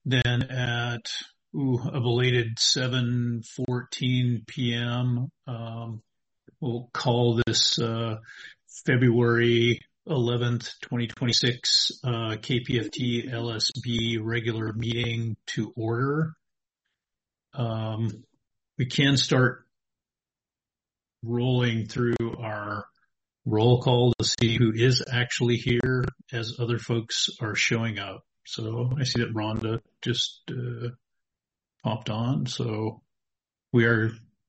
Then at a belated 7:14 p.m., we'll call this February 11th, 2026 KPFT LSB regular meeting to order. We can start rolling through our roll call to see who is actually here as other folks are showing up. So I see that Rhonda just popped on. So we are,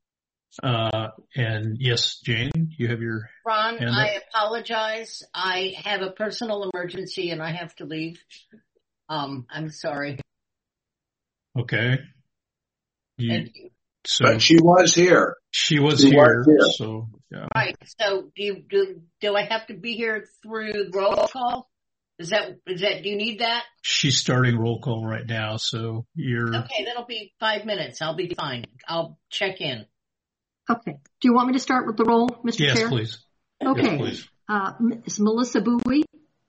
and yes, Jane, you have your Ron, hand up? I apologize. I have a personal emergency and I have to leave. I'm sorry. Okay. Thank you. So But she was here. she was here. So yeah. Right. So do I have to be here through roll call? Is that, do you need that? She's starting roll call right now. So you're Okay, that'll be 5 minutes. I'll be fine. I'll check in. Okay. Do you want me to start with the roll, Mr. yes, Chair? please. Okay. Yes, please. Is Melissa Bowie?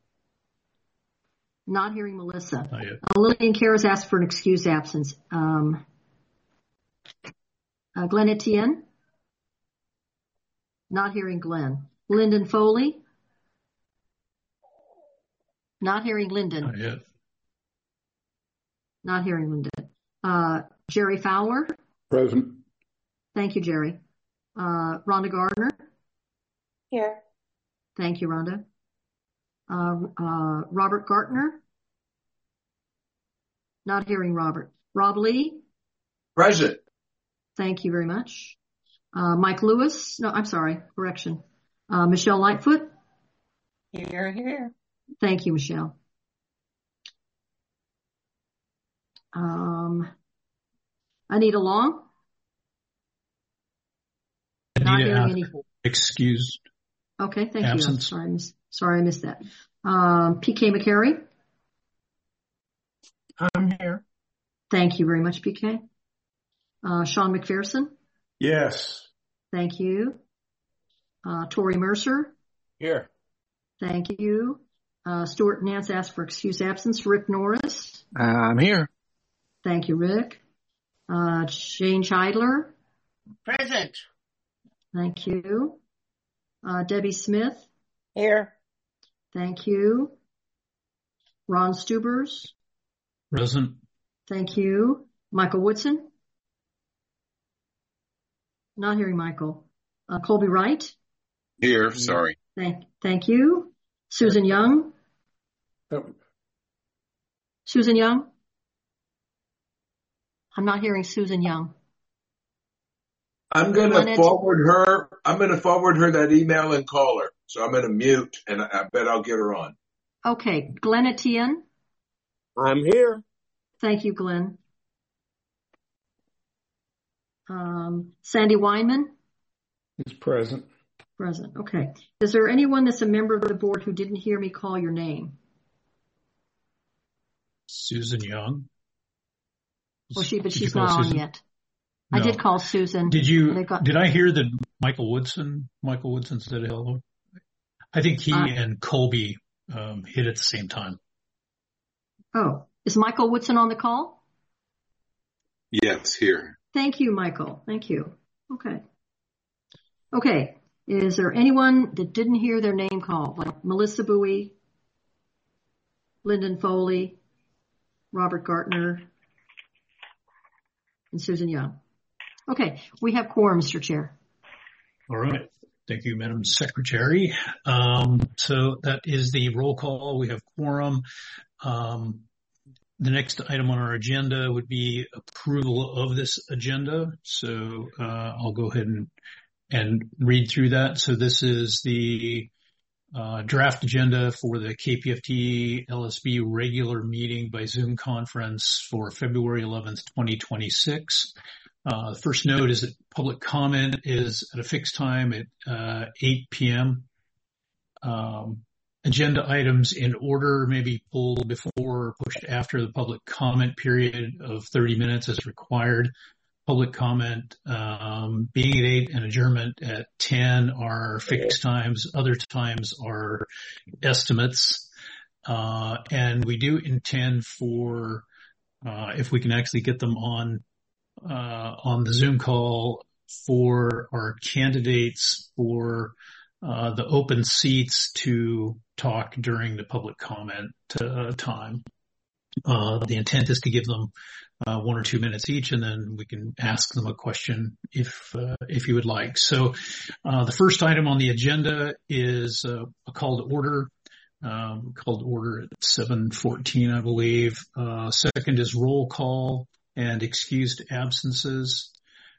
Not hearing Melissa. Not yet. Lillian Kerr asked for an excused absence. Glenn Etienne? Not hearing Glenn. Lyndon Foley? Not hearing Lyndon. Not yet. Not hearing Lyndon. Jerry Fowler? Present. Thank you, Jerry. Rhonda Gardner? Here. Thank you, Rhonda. Robert Gartner? Not hearing Robert. Rob Lee? Present. Thank you very much. Mike Lewis? No, I'm sorry. Correction. Michelle Lightfoot? Here. Thank you, Michelle. Anita Long? Not hearing any. Excused. Okay, thank absence. you. Sorry, I missed that. PK McCary? I'm here. Thank you very much, PK. Sean McPherson? Yes. Thank you. Tori Mercer? Here. Thank you. Stuart Nance asked for excused absence. Rick Norris? I'm here. Thank you, Rick. Shane Scheidler? Present. Thank you. Debbie Smith? Here. Thank you. Ron Stubers? Present. Thank you. Michael Woodson? Not hearing Michael. Colby Wright? Here, sorry. Thank you. Susan Young? Susan Young? I'm not hearing Susan Young. I'm going to forward her that email and call her. So I'm going to mute and I bet I'll get her on. Okay. Glenn Etienne? I'm here. Thank you, Glenn. Sandy Weinman? He's present. Present. Okay. Is there anyone that's a member of the board who didn't hear me call your name? Susan Young. Well, she's call not on Susan? yet. No. I did call Susan. Did I hear that Michael Woodson said hello? I think he and Colby hit at the same time. Oh, is Michael Woodson on the call? Yes, here. Thank you, Michael. Thank you. Okay. Okay. Is there anyone that didn't hear their name called? Like Melissa Bowie, Lyndon Foley, Robert Gartner, and Susan Young. Okay. We have quorum, Mr. Chair. All right. Thank you, Madam Secretary. So that is the roll call. We have quorum. The next item on our agenda would be approval of this agenda. So I'll go ahead and read through that. So this is the draft agenda for the KPFT LSB regular meeting by Zoom conference for February 11th, 2026. The first note is that public comment is at a fixed time at 8 p.m. Agenda items in order may be pulled before or pushed after the public comment period of 30 minutes as required. Public comment being at 8 and adjournment at 10 are fixed times. Other times are estimates. And we do intend for if we can actually get them on the Zoom call for our candidates for the open seats to talk during the public comment time. The intent is to give them 1 or 2 minutes each, and then we can ask them a question if you would like. So the first item on the agenda is a call to order. Called to order at 7:14, I believe. Second is roll call and excused absences.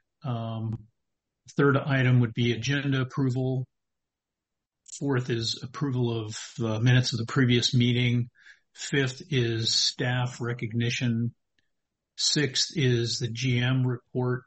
Third item would be agenda approval. Fourth is approval of minutes of the previous meeting. Fifth is staff recognition. Sixth is the GM report.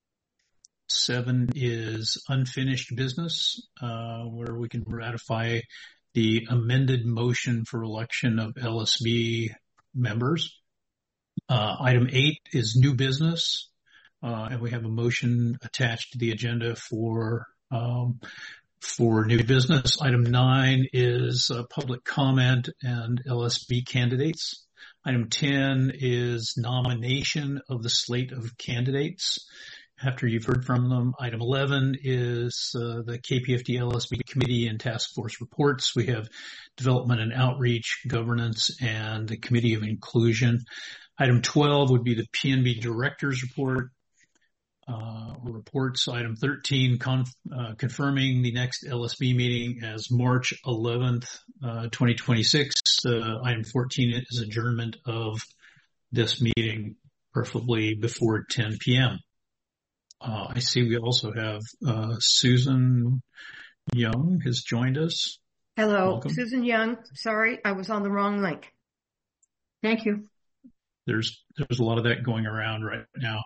7 is unfinished business, where we can ratify the amended motion for election of LSB members. Item 8 is new business, and we have a motion attached to the agenda for new business. Item 9 is public comment and LSB candidates. Item 10 is nomination of the slate of candidates after you've heard from them. Item 11 is the KPFD LSB committee and task force reports. We have development and outreach, governance, and the committee of inclusion. Item 12 would be the PNB director's report. Reports. Item 13, confirming the next LSB meeting as March 11th, 2026. Item 14 is adjournment of this meeting, preferably before 10 p.m. I see we also have Susan Young has joined us. Hello, Welcome. Susan Young. Sorry, I was on the wrong link. Thank you. There's a lot of that going around right now.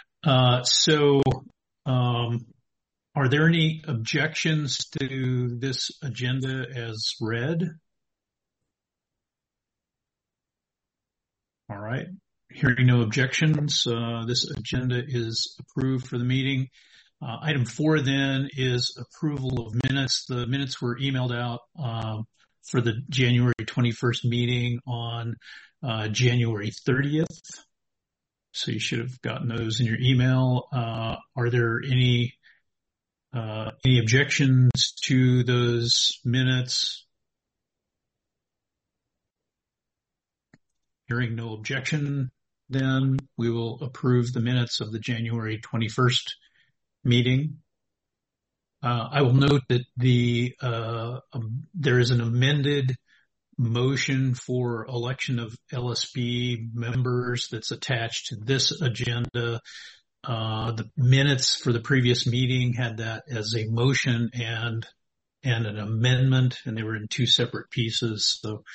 Are there any objections to this agenda as read? All right. Hearing no objections, this agenda is approved for the meeting. Item 4 then is approval of minutes. The minutes were emailed out for the January 21st meeting on January 30th. So you should have gotten those in your email. Are there any objections to those minutes? Hearing no objection, then we will approve the minutes of the January 21st meeting. I will note that there is an amended motion for election of LSB members that's attached to this agenda. The minutes for the previous meeting had that as a motion and an amendment, and they were in 2 separate pieces. So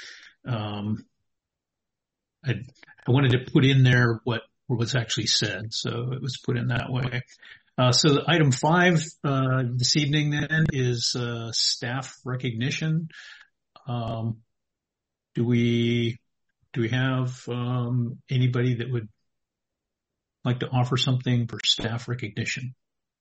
I wanted to put in there what was actually said, so it was put in that way. So item 5 this evening then is staff recognition. Do we have anybody that would like to offer something for staff recognition?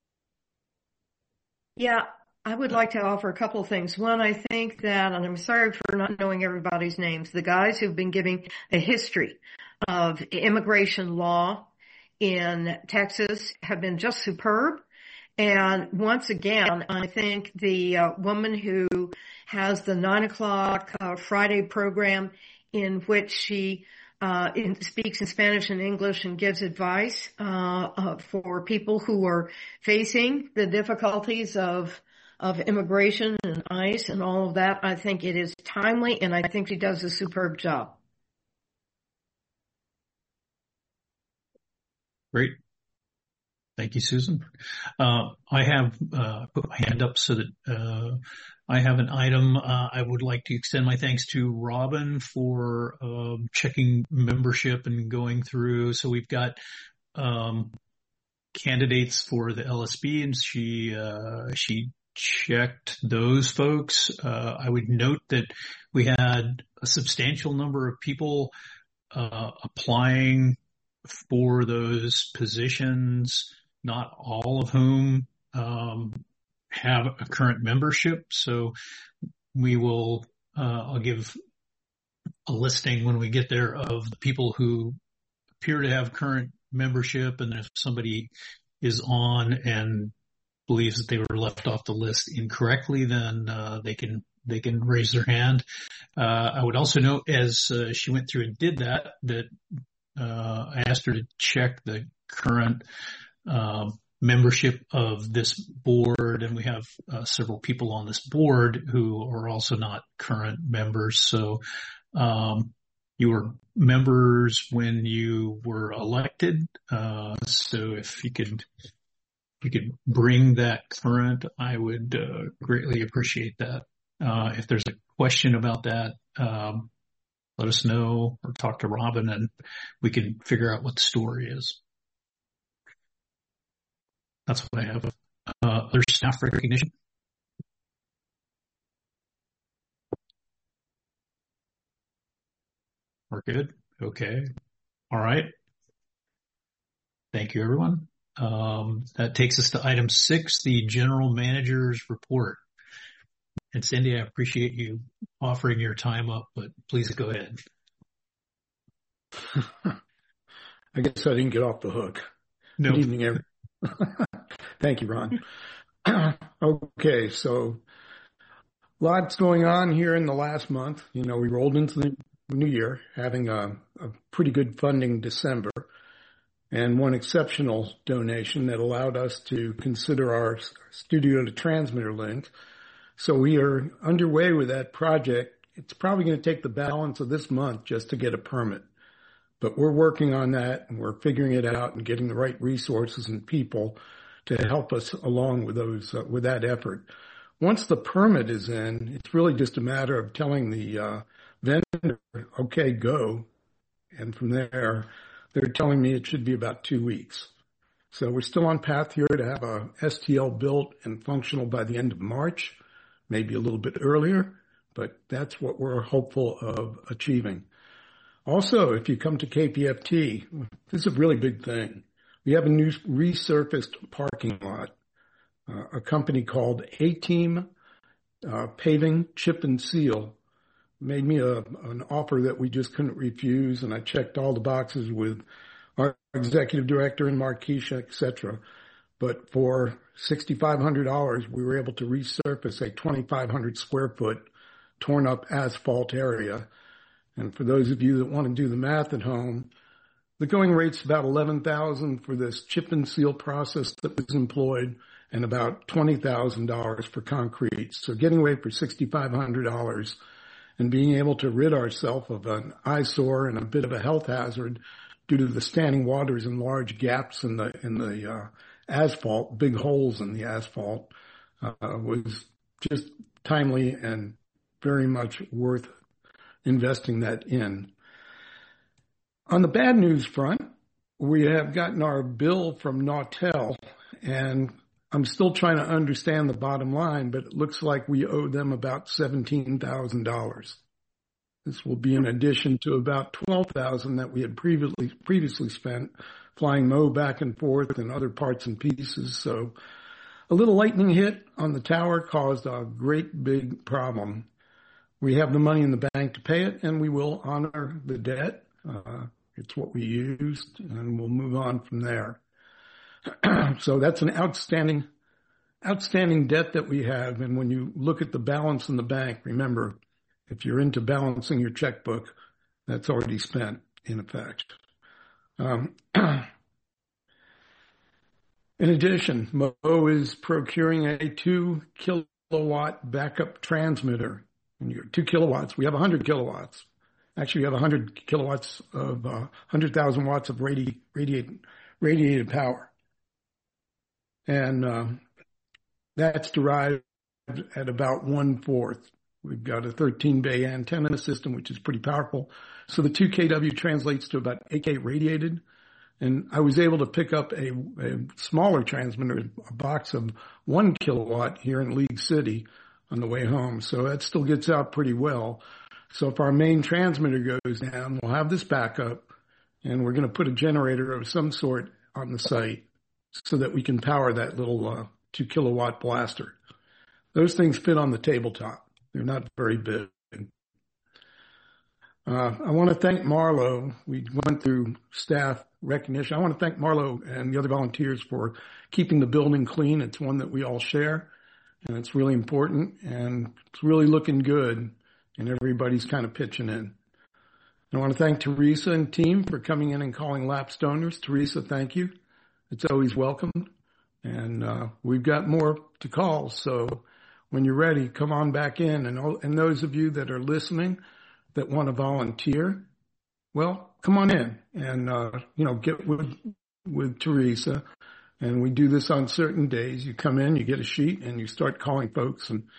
Yeah, I would like to offer a couple of things. One, I think that, and I'm sorry for not knowing everybody's names, the guys who've been giving a history of immigration law in Texas have been just superb. And once again, I think the woman who has the 9:00 Friday program in which she speaks in Spanish and English and gives advice for people who are facing the difficulties of immigration and ICE and all of that. I think it is timely, and I think she does a superb job. Great. Thank you, Susan. I have put my hand up so that I have an item. I would like to extend my thanks to Robin for checking membership and going through. So we've got candidates for the LSB, and she checked those folks. I would note that we had a substantial number of people applying for those positions, not all of whom have a current membership. So we will, I'll give a listing when we get there of the people who appear to have current membership, and if somebody is on and believes that they were left off the list incorrectly, then they can raise their hand. I would also note, as she went through and did that I asked her to check the current membership of this board, and we have several people on this board who are also not current members. So you were members when you were elected. So if you could bring that current, I would greatly appreciate that. If there's a question about that, let us know or talk to Robin, and we can figure out what the story is. That's what I have. Other staff recognition. We're good. Okay. All right. Thank you, everyone. That takes us to item 6, the general manager's report. And Cindy, I appreciate you offering your time up, but please go ahead. I guess I didn't get off the hook. No. Good evening, everyone. Thank you, Ron. Okay, so lots going on here in the last month. We rolled into the new year having a pretty good funding December, and one exceptional donation that allowed us to consider our studio to transmitter link. So we are underway with that project. It's probably going to take the balance of this month just to get a permit, but we're working on that, and we're figuring it out and getting the right resources and people to help us along with with that effort. Once the permit is in, it's really just a matter of telling the vendor, okay, go. And from there, they're telling me it should be about 2 weeks. So we're still on path here to have a STL built and functional by the end of March, maybe a little bit earlier, but that's what we're hopeful of achieving. Also, if you come to KPFT, this is a really big thing. We have a new resurfaced parking lot. A company called A-Team Paving, Chip and Seal made me an offer that we just couldn't refuse, and I checked all the boxes with our executive director and Marquisha, etc. But for $6,500, we were able to resurface a 2,500 square foot torn up asphalt area. And for those of you that want to do the math at home, the going rate's about $11,000 for this chip and seal process that was employed, and about $20,000 for concrete. So getting away for $6,500 and being able to rid ourselves of an eyesore and a bit of a health hazard due to the standing waters and large gaps in the asphalt, big holes in the asphalt, was just timely and very much worth investing that in. On the bad news front, we have gotten our bill from Nautel, and I'm still trying to understand the bottom line, but it looks like we owe them about $17,000. This will be in addition to about $12,000 that we had previously spent flying Mo back and forth and other parts and pieces. So a little lightning hit on the tower caused a great big problem. We have the money in the bank to pay it, and we will honor the debt. It's what we used, and we'll move on from there. So that's an outstanding debt that we have. And when you look at the balance in the bank, remember, if you're into balancing your checkbook, that's already spent in effect. In addition, Mo is procuring a 2 kilowatt backup transmitter. And you're 2 kilowatts. We have 100 kilowatts. Actually, we have 100 kilowatts of 100,000 watts of radiated power. And that's derived at about 1/4. We've got a 13-bay antenna system, which is pretty powerful. So the 2 kW translates to about 8K radiated. And I was able to pick up a smaller transmitter, a box of 1 kilowatt here in League City on the way home. So that still gets out pretty well. So if our main transmitter goes down, we'll have this backup, and we're going to put a generator of some sort on the site so that we can power that little 2 kilowatt blaster. Those things fit on the tabletop. They're not very big. I want to thank Marlo. We went through staff recognition. I want to thank Marlo and the other volunteers for keeping the building clean. It's one that we all share, and it's really important, and it's really looking good, and everybody's kind of pitching in. I want to thank Teresa and team for coming in and calling laps donors. Teresa, thank you. It's always welcomed. And we've got more to call. So when you're ready, come on back in. And those of you that are listening that want to volunteer, well, come on in and, get with Teresa. And we do this on certain days. You come in, you get a sheet, and you start calling folks and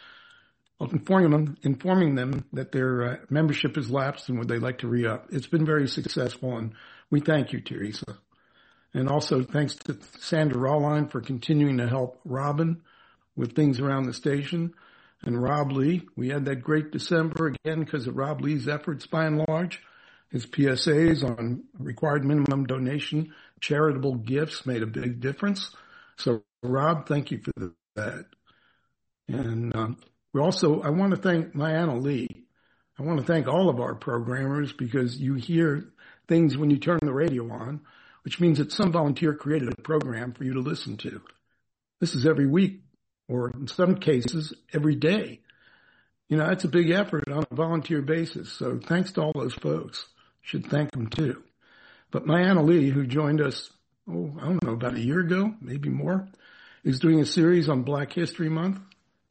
informing them that their membership has lapsed and would they like to re-up. It's been very successful, and we thank you, Teresa. And also thanks to Sandra Rawline for continuing to help Robin with things around the station. And Rob Lee, we had that great December again because of Rob Lee's efforts by and large. His PSAs on required minimum donation, charitable gifts made a big difference. So Rob, thank you for that. And I want to thank Mayanna Lee. I want to thank all of our programmers because you hear things when you turn the radio on, which means that some volunteer created a program for you to listen to. This is every week, or in some cases, every day. That's a big effort on a volunteer basis. So thanks to all those folks. Should thank them too. But Mayanna Lee, who joined us, about a year ago, maybe more, is doing a series on Black History Month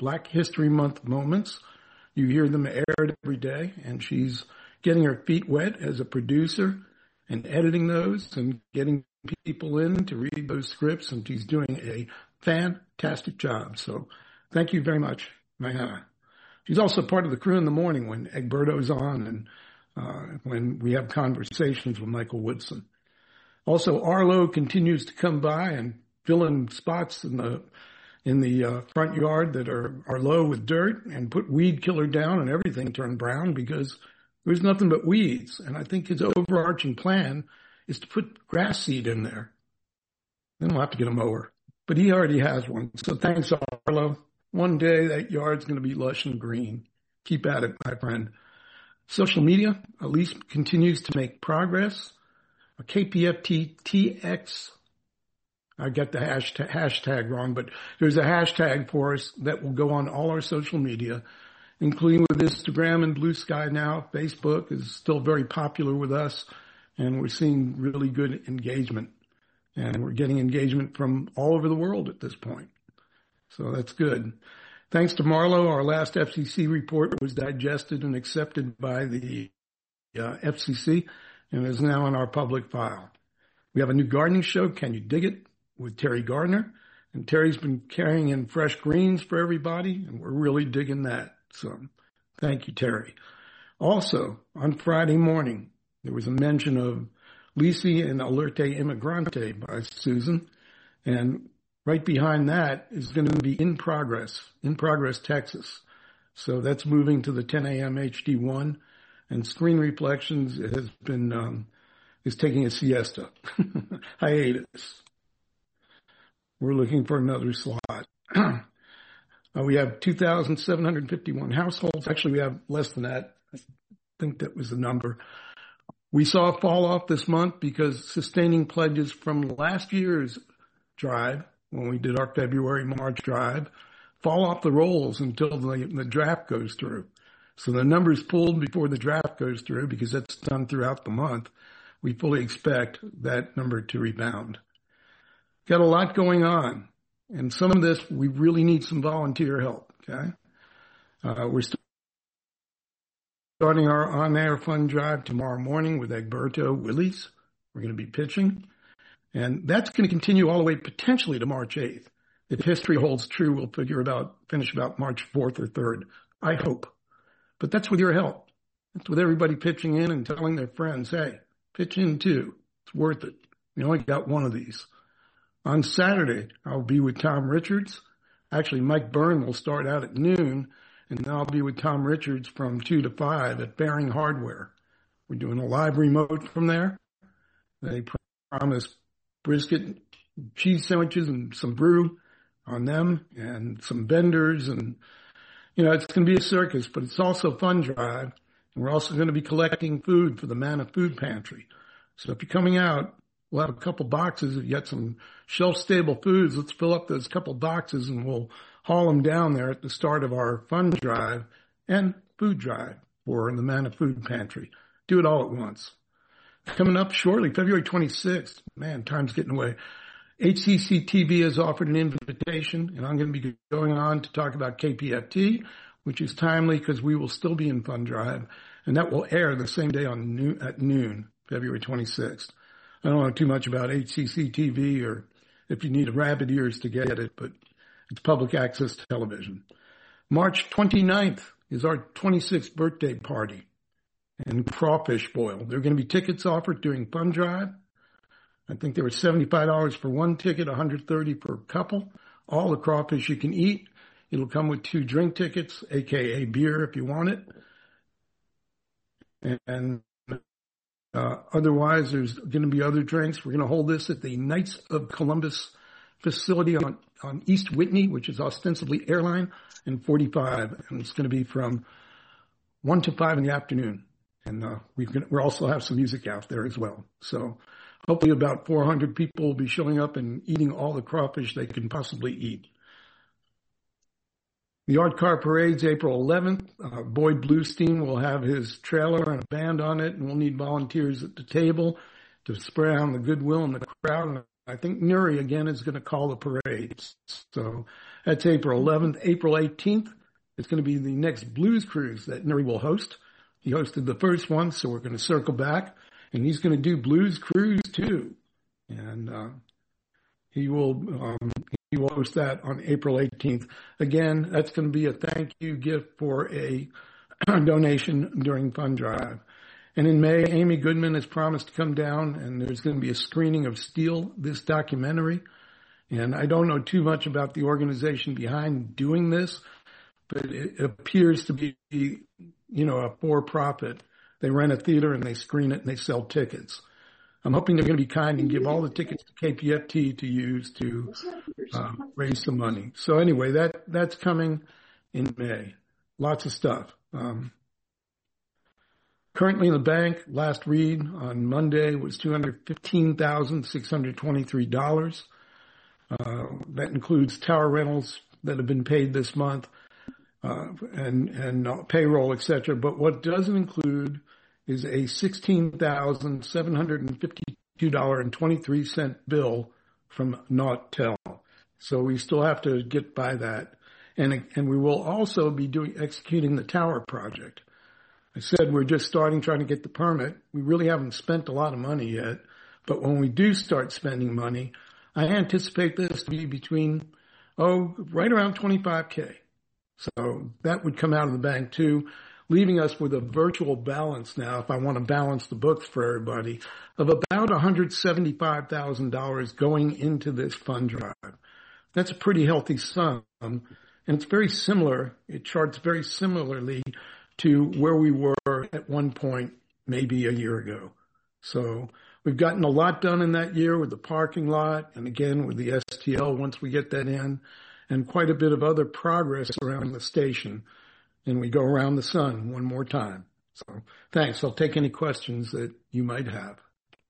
moments. You hear them aired every day, and she's getting her feet wet as a producer and editing those and getting people in to read those scripts, and she's doing a fantastic job. So thank you very much, Mayanna. She's also part of the crew in the morning when Egberto's on and when we have conversations with Michael Woodson. Also, Arlo continues to come by and fill in spots in the front yard that are low with dirt and put weed killer down and everything turned brown because there's nothing but weeds. And I think his overarching plan is to put grass seed in there. Then we'll have to get a mower. But he already has one. So thanks, Arlo. One day that yard's going to be lush and green. Keep at it, my friend. Social media, Elise continues to make progress. KPFTTX, I got the hashtag wrong, but there's a hashtag for us that will go on all our social media, including with Instagram and Blue Sky now. Facebook is still very popular with us, and we're seeing really good engagement. And we're getting engagement from all over the world at this point. So that's good. Thanks to Marlo, our last FCC report was digested and accepted by the FCC and is now in our public file. We have a new gardening show, Can You Dig It, with Terry Gardner. And Terry's been carrying in fresh greens for everybody, and we're really digging that. So thank you, Terry. Also, on Friday morning, there was a mention of Lisi and Alerte Immigrante by Susan. And right behind that is going to be In Progress, Texas. So that's moving to the 10 a.m. HD1. And Screen Reflections has been, is taking a siesta, hiatus. We're looking for another slot. We have 2,751 households. Actually, we have less than that. I think that was the number. We saw a fall off this month because sustaining pledges from last year's drive, when we did our February, March drive, fall off the rolls until the draft goes through. So the numbers pulled before the draft goes through because that's done throughout the month. We fully expect that number to rebound. Got a lot going on. And some of this, we really need some volunteer help, okay? We're starting our on-air fund drive tomorrow morning with Egberto Willies. We're going to be pitching. And that's going to continue all the way potentially to March 8th. If history holds true, we'll finish about March 4th or 3rd. I hope. But that's with your help. That's with everybody pitching in and telling their friends, hey, pitch in too. It's worth it. We only got one of these. On Saturday, I'll be with Tom Richards. Actually, Mike Byrne will start out at noon, and then I'll be with Tom Richards from 2 to 5 at Bearing Hardware. We're doing a live remote from there. They promise brisket, cheese sandwiches, and some brew on them, and some vendors. And, it's going to be a circus, but it's also a fun drive. And we're also going to be collecting food for the Manna Food Pantry. So if you're coming out, we'll have a couple boxes. If you got some shelf-stable foods, let's fill up those couple boxes and we'll haul them down there at the start of our fund drive and food drive for the Manna Food Pantry. Do it all at once. Coming up shortly, February 26th. Man, time's getting away. HCC TV has offered an invitation, and I'm going to be going on to talk about KPFT, which is timely because we will still be in fund drive, and that will air the same day at noon, February 26th. I don't know too much about HCC TV or if you need rabbit ears to get it, but it's public access television. March 29th is our 26th birthday party and crawfish boil. There are going to be tickets offered during fund drive. I think they were $75 for one ticket, $130 per couple. All the crawfish you can eat. It'll come with 2 drink tickets, aka beer if you want it. And otherwise, there's going to be other drinks. We're going to hold this at the Knights of Columbus facility on East Whitney, which is ostensibly Airline, and 45. And it's going to be from 1 to 5 in the afternoon. And we'll also have some music out there as well. So hopefully about 400 people will be showing up and eating all the crawfish they can possibly eat. The Art Car Parade's April 11th. Boyd Bluestein will have his trailer and a band on it, and we'll need volunteers at the table to spray on the goodwill in the crowd. And I think Nuri again is going to call the parade. So that's April 11th. April 18th is going to be the next blues cruise that Nuri will host. He hosted the first one, so we're going to circle back, and he's going to do Blues Cruise too. And he will host that on April 18th. Again, that's going to be a thank you gift for a donation during fund drive. And in May, Amy Goodman has promised to come down, and there's going to be a screening of Steal, this documentary. And I don't know too much about the organization behind doing this, but it appears to be, a for-profit. They rent a theater and they screen it and they sell tickets. I'm hoping they're going to be kind and give all the tickets to KPFT to use to raise some money. So anyway, that's coming in May. Lots of stuff. Currently in the bank, last read on Monday was $215,623. That includes tower rentals that have been paid this month. And payroll, etc. But what doesn't include is a $16,752.23 bill from Nautel. So we still have to get by that. And we will also be executing the tower project. I said we're just trying to get the permit. We really haven't spent a lot of money yet. But when we do start spending money, I anticipate this to be between, right around $25K. So that would come out of the bank too, leaving us with a virtual balance now, if I want to balance the books for everybody, of about $175,000 going into this fund drive. That's a pretty healthy sum, and it's very similar. It charts very similarly to where we were at one point, maybe a year ago. So we've gotten a lot done in that year with the parking lot, and again with the STL once we get that in, and quite a bit of other progress around the station. And we go around the sun one more time. So thanks. I'll take any questions that you might have.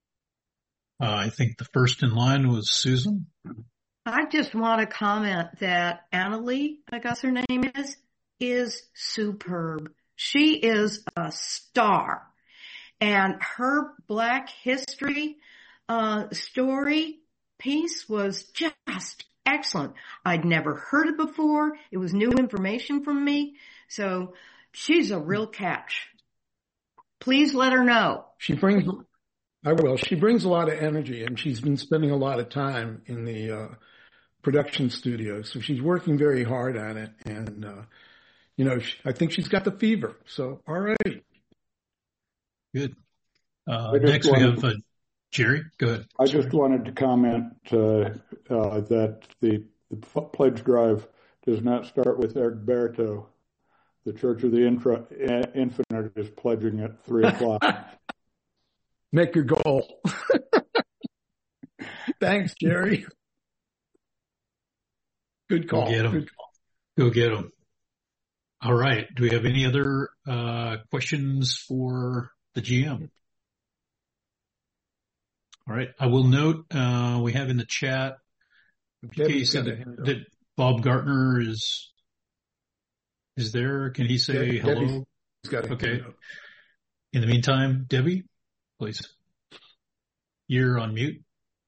I think the first in line was Susan. I just want to comment that Annalee, I guess her name is superb. She is a star. And her Black History story piece was just excellent. I'd never heard it before. It was new information from me. So she's a real catch. Please let her know. I will. She brings a lot of energy, and she's been spending a lot of time in the production studio. So she's working very hard at it. And, I think she's got the fever. So, all right. Good. Next we have Jerry. Go ahead. I just wanted to comment that the pledge drive does not start with Egberto. The Church of the Infinite is pledging at 3:00. Make your goal. Thanks, Jerry. Good call. Go get him. All right. Do we have any other questions for the GM? All right. I will note we have in the chat that Bob Gartner is there. Can he say hello? Okay. In the meantime, Debbie, please. You're on mute.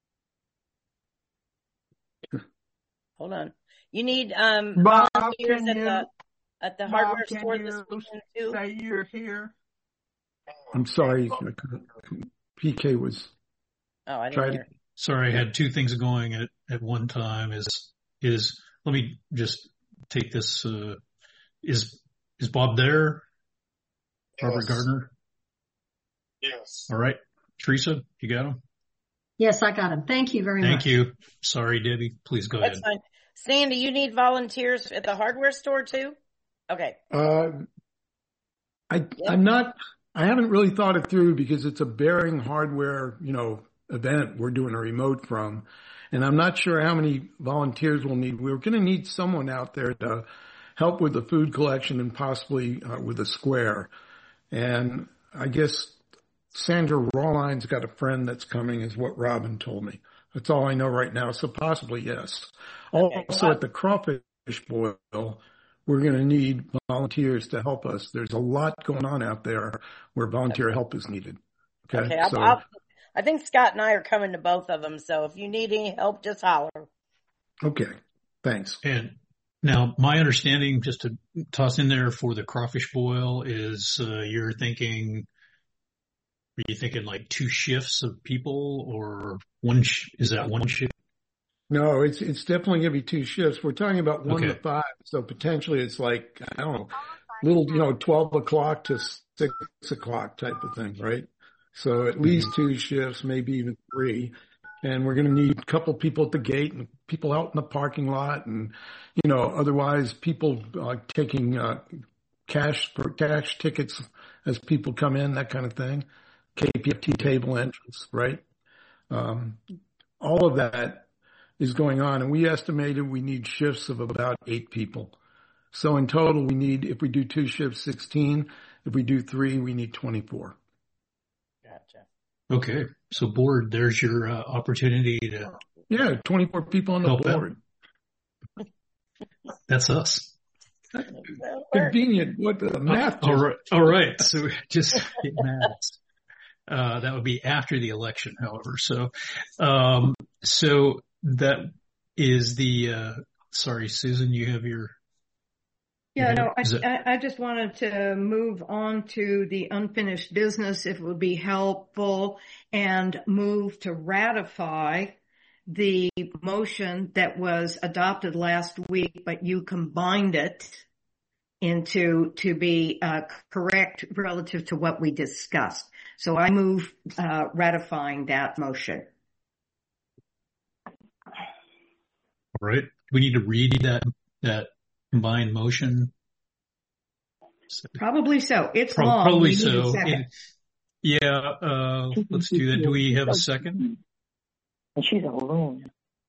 Hold on. You need Bob, volunteers at the hardware store this weekend too. Say you're here. I'm sorry, PK was. Oh, I didn't hear. Sorry, I had two things going at one time. Let me just take this. Is Bob there? Yes. Robert Gardner? Yes. All right. Teresa, you got him? Yes, I got him. Thank you very much. Thank you. Sorry, Debbie. Please go ahead. That's fine. Sandy, you need volunteers at the hardware store too? Okay. I haven't really thought it through because it's a bearing hardware, event we're doing a remote from. And I'm not sure how many volunteers we'll need. We're going to need someone out there to help with the food collection and possibly with a square. And I guess Sandra Rawline's got a friend that's coming is what Robin told me. That's all I know right now. So possibly yes. Okay. Also at the crawfish boil, we're going to need volunteers to help us. There's a lot going on out there where volunteer help is needed. Okay. I think Scott and I are coming to both of them. So if you need any help, just holler. Okay. Thanks. And now my understanding, just to toss in there for the crawfish boil, is are you thinking like 2 shifts of people or is that one shift? No, it's definitely going to be 2 shifts. We're talking about 1 to 5. So potentially it's like, I don't know, 12 o'clock to 6 o'clock type of thing, right? So at least 2 shifts, maybe even 3. And we're going to need a couple people at the gate and people out in the parking lot and, otherwise people taking cash tickets as people come in, that kind of thing. KPFT table entrance, right? All of that is going on. And we estimated we need shifts of about 8 people. So in total, we need, if we do 2 shifts, 16. If we do 3, we need 24. Gotcha. Okay. So board, there's your opportunity to. Yeah, 24 people on the board. That's us. Convenient. What the math? All right. So just get math. That would be after the election, however. So that is the, sorry, Susan, you have your. Yeah, no, I just wanted to move on to the unfinished business, if it would be helpful, and move to ratify the motion that was adopted last week, but you combined it to be correct relative to what we discussed. So I move ratifying that motion. All right. We need to read that combined motion. Probably so. It's long. Probably so. Let's do that. Do we have a second? And she's a loon.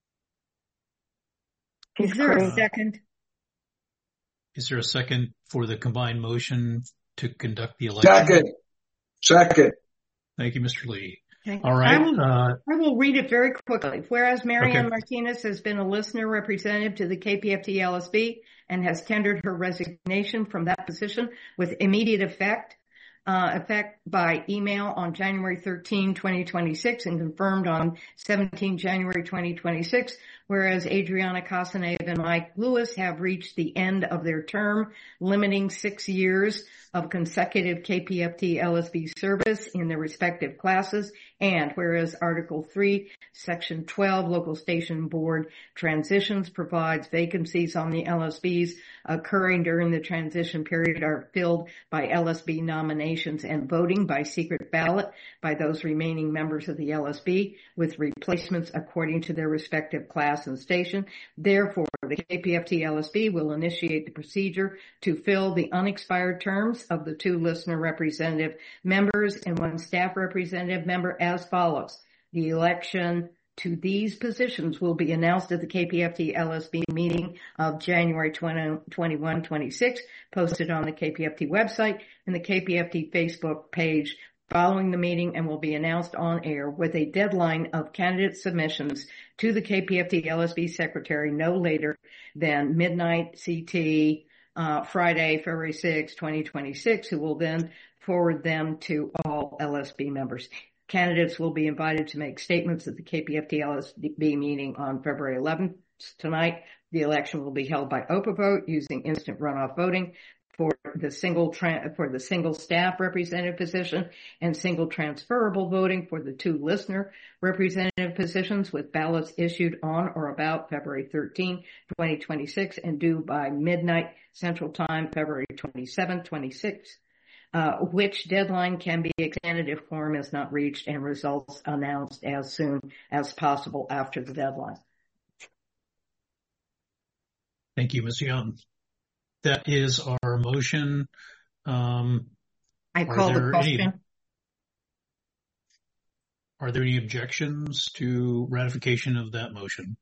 Is there a second? Is there a second for the combined motion to conduct the election? Second. Thank you, Mr. Lee. Okay. All right. I will read it very quickly. Whereas Marianne Martinez has been a listener representative to the KPFT LSB and has tendered her resignation from that position with immediate effect by email on January 13, 2026 and confirmed on 17 January 2026, whereas Adriana Casaneva and Mike Lewis have reached the end of their term, limiting 6 years of consecutive KPFT LSB service in their respective classes, and whereas Article 3, Section 12, Local Station Board Transitions provides vacancies on the LSBs occurring during the transition period are filled by LSB nominations and voting by secret ballot by those remaining members of the LSB with replacements according to their respective class and station. Therefore, the KPFT LSB will initiate the procedure to fill the unexpired terms of the 2 listener representative members and 1 staff representative member as follows. The election to these positions will be announced at the KPFT LSB meeting of January 26, posted on the KPFT website and the KPFT Facebook page following the meeting, and will be announced on air with a deadline of candidate submissions to the KPFT LSB secretary no later than midnight CT, Friday, February 6, 2026, who will then forward them to all LSB members. Candidates will be invited to make statements at the KPFT LSB meeting on February 11th tonight. The election will be held by open vote using instant runoff voting for the single staff representative position and single transferable voting for the 2 listener representative positions, with ballots issued on or about February 13, 2026 and due by midnight Central Time, February 27, 26. Which deadline can be extended if quorum is not reached and results announced as soon as possible after the deadline. Thank you, Ms. Young. That is our motion. I call the question. Are there any objections to ratification of that motion?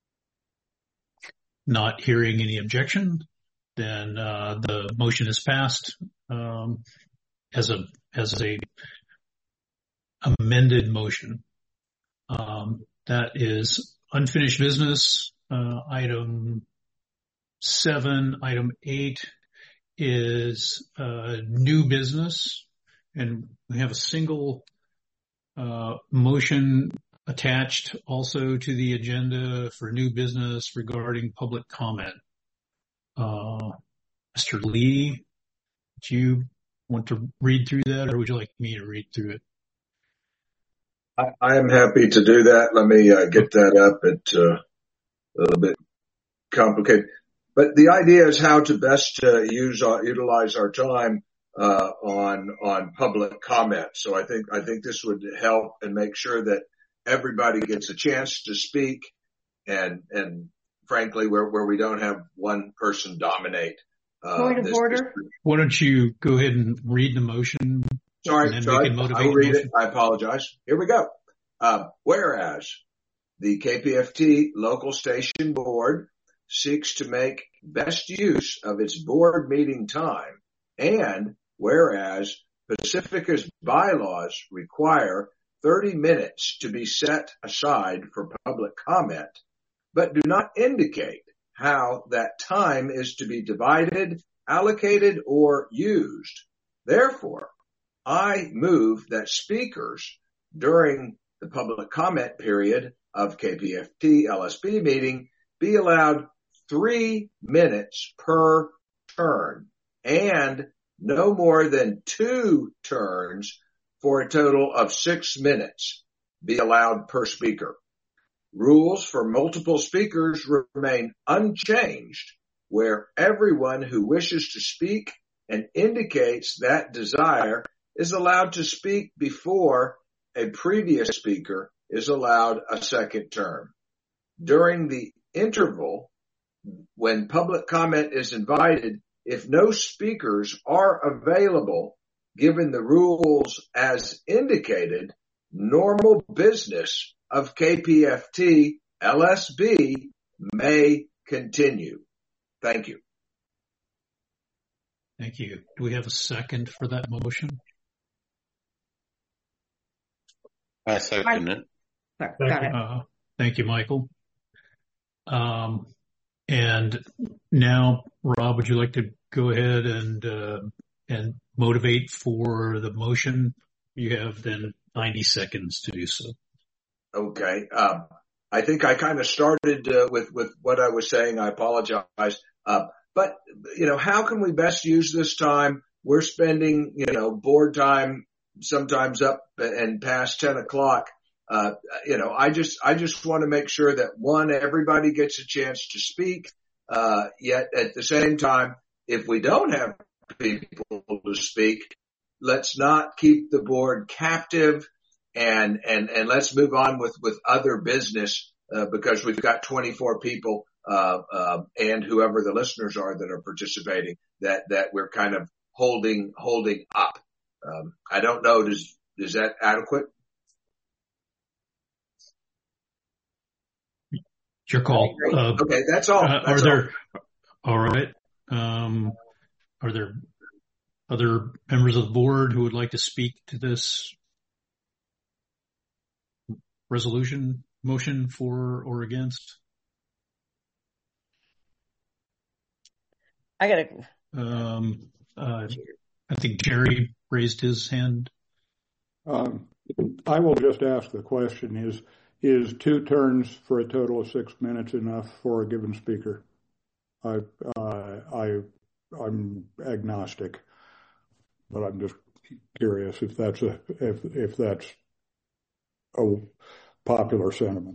Not hearing any objection, then the motion is passed as a amended motion. That is unfinished business. Item 7. Item 8 is new business, and we have a single motion attached also to the agenda for new business regarding public comment. Mr. Lee, do you want to read through that, or would you like me to read through it? I am happy to do that. Let me get that up. It's a little bit complicated, but the idea is how to best utilize our time on public comment. So I think this would help and make sure that everybody gets a chance to speak, and frankly, where we don't have one person dominate. Point of order. Why don't you go ahead and read the motion? Sorry. I'll read it. I apologize. Here we go. Whereas the KPFT local station board seeks to make best use of its board meeting time, and whereas Pacifica's bylaws require 30 minutes to be set aside for public comment, but do not indicate how that time is to be divided, allocated, or used. Therefore, I move that speakers during the public comment period of KPFT LSB meeting be allowed 3 minutes per turn and no more than 2 turns for a total of 6 minutes be allowed per speaker. Rules for multiple speakers remain unchanged, where everyone who wishes to speak and indicates that desire is allowed to speak before a previous speaker is allowed a second term. During the interval, when public comment is invited, if no speakers are available, given the rules as indicated, normal business of KPFT LSB may continue. Thank you. Thank you. Do we have a second for that motion? I second it. Got it. Thank you, Michael. And now, Rob, would you like to go ahead and motivate for the motion? You have then 90 seconds to do so. Okay. I think I kind of started with what I was saying. I apologize. But how can we best use this time? We're spending, board time sometimes up and past 10 o'clock. I just want to make sure that everybody gets a chance to speak. Yet at the same time, if we don't have people to speak, let's not keep the board captive and let's move on with other business, because we've got 24 people, and whoever the listeners are that are participating that we're kind of holding up. I don't know. Is that adequate? It's your call. Okay, that's all. All right. Are there other members of the board who would like to speak to this resolution motion for or against? I think Jerry raised his hand. I will just ask the question, is 2 turns for a total of 6 minutes enough for a given speaker? I'm agnostic, but I'm just curious if that's a popular sentiment.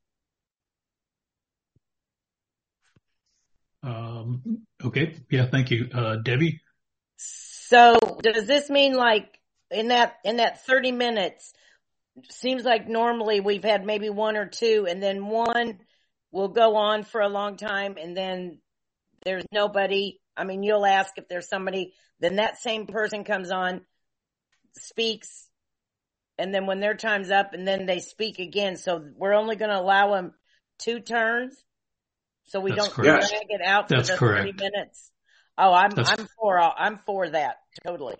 Okay. Yeah. Thank you. Debbie? So does this mean like in that 30 minutes, seems like normally we've had maybe 1 or 2 and then one will go on for a long time and then there's nobody. I mean, you'll ask if there's somebody, then that same person comes on, speaks, and then when their time's up and then they speak again. So we're only going to allow them 2 turns. So we don't drag it out for the 30 minutes. Oh, I'm for that totally.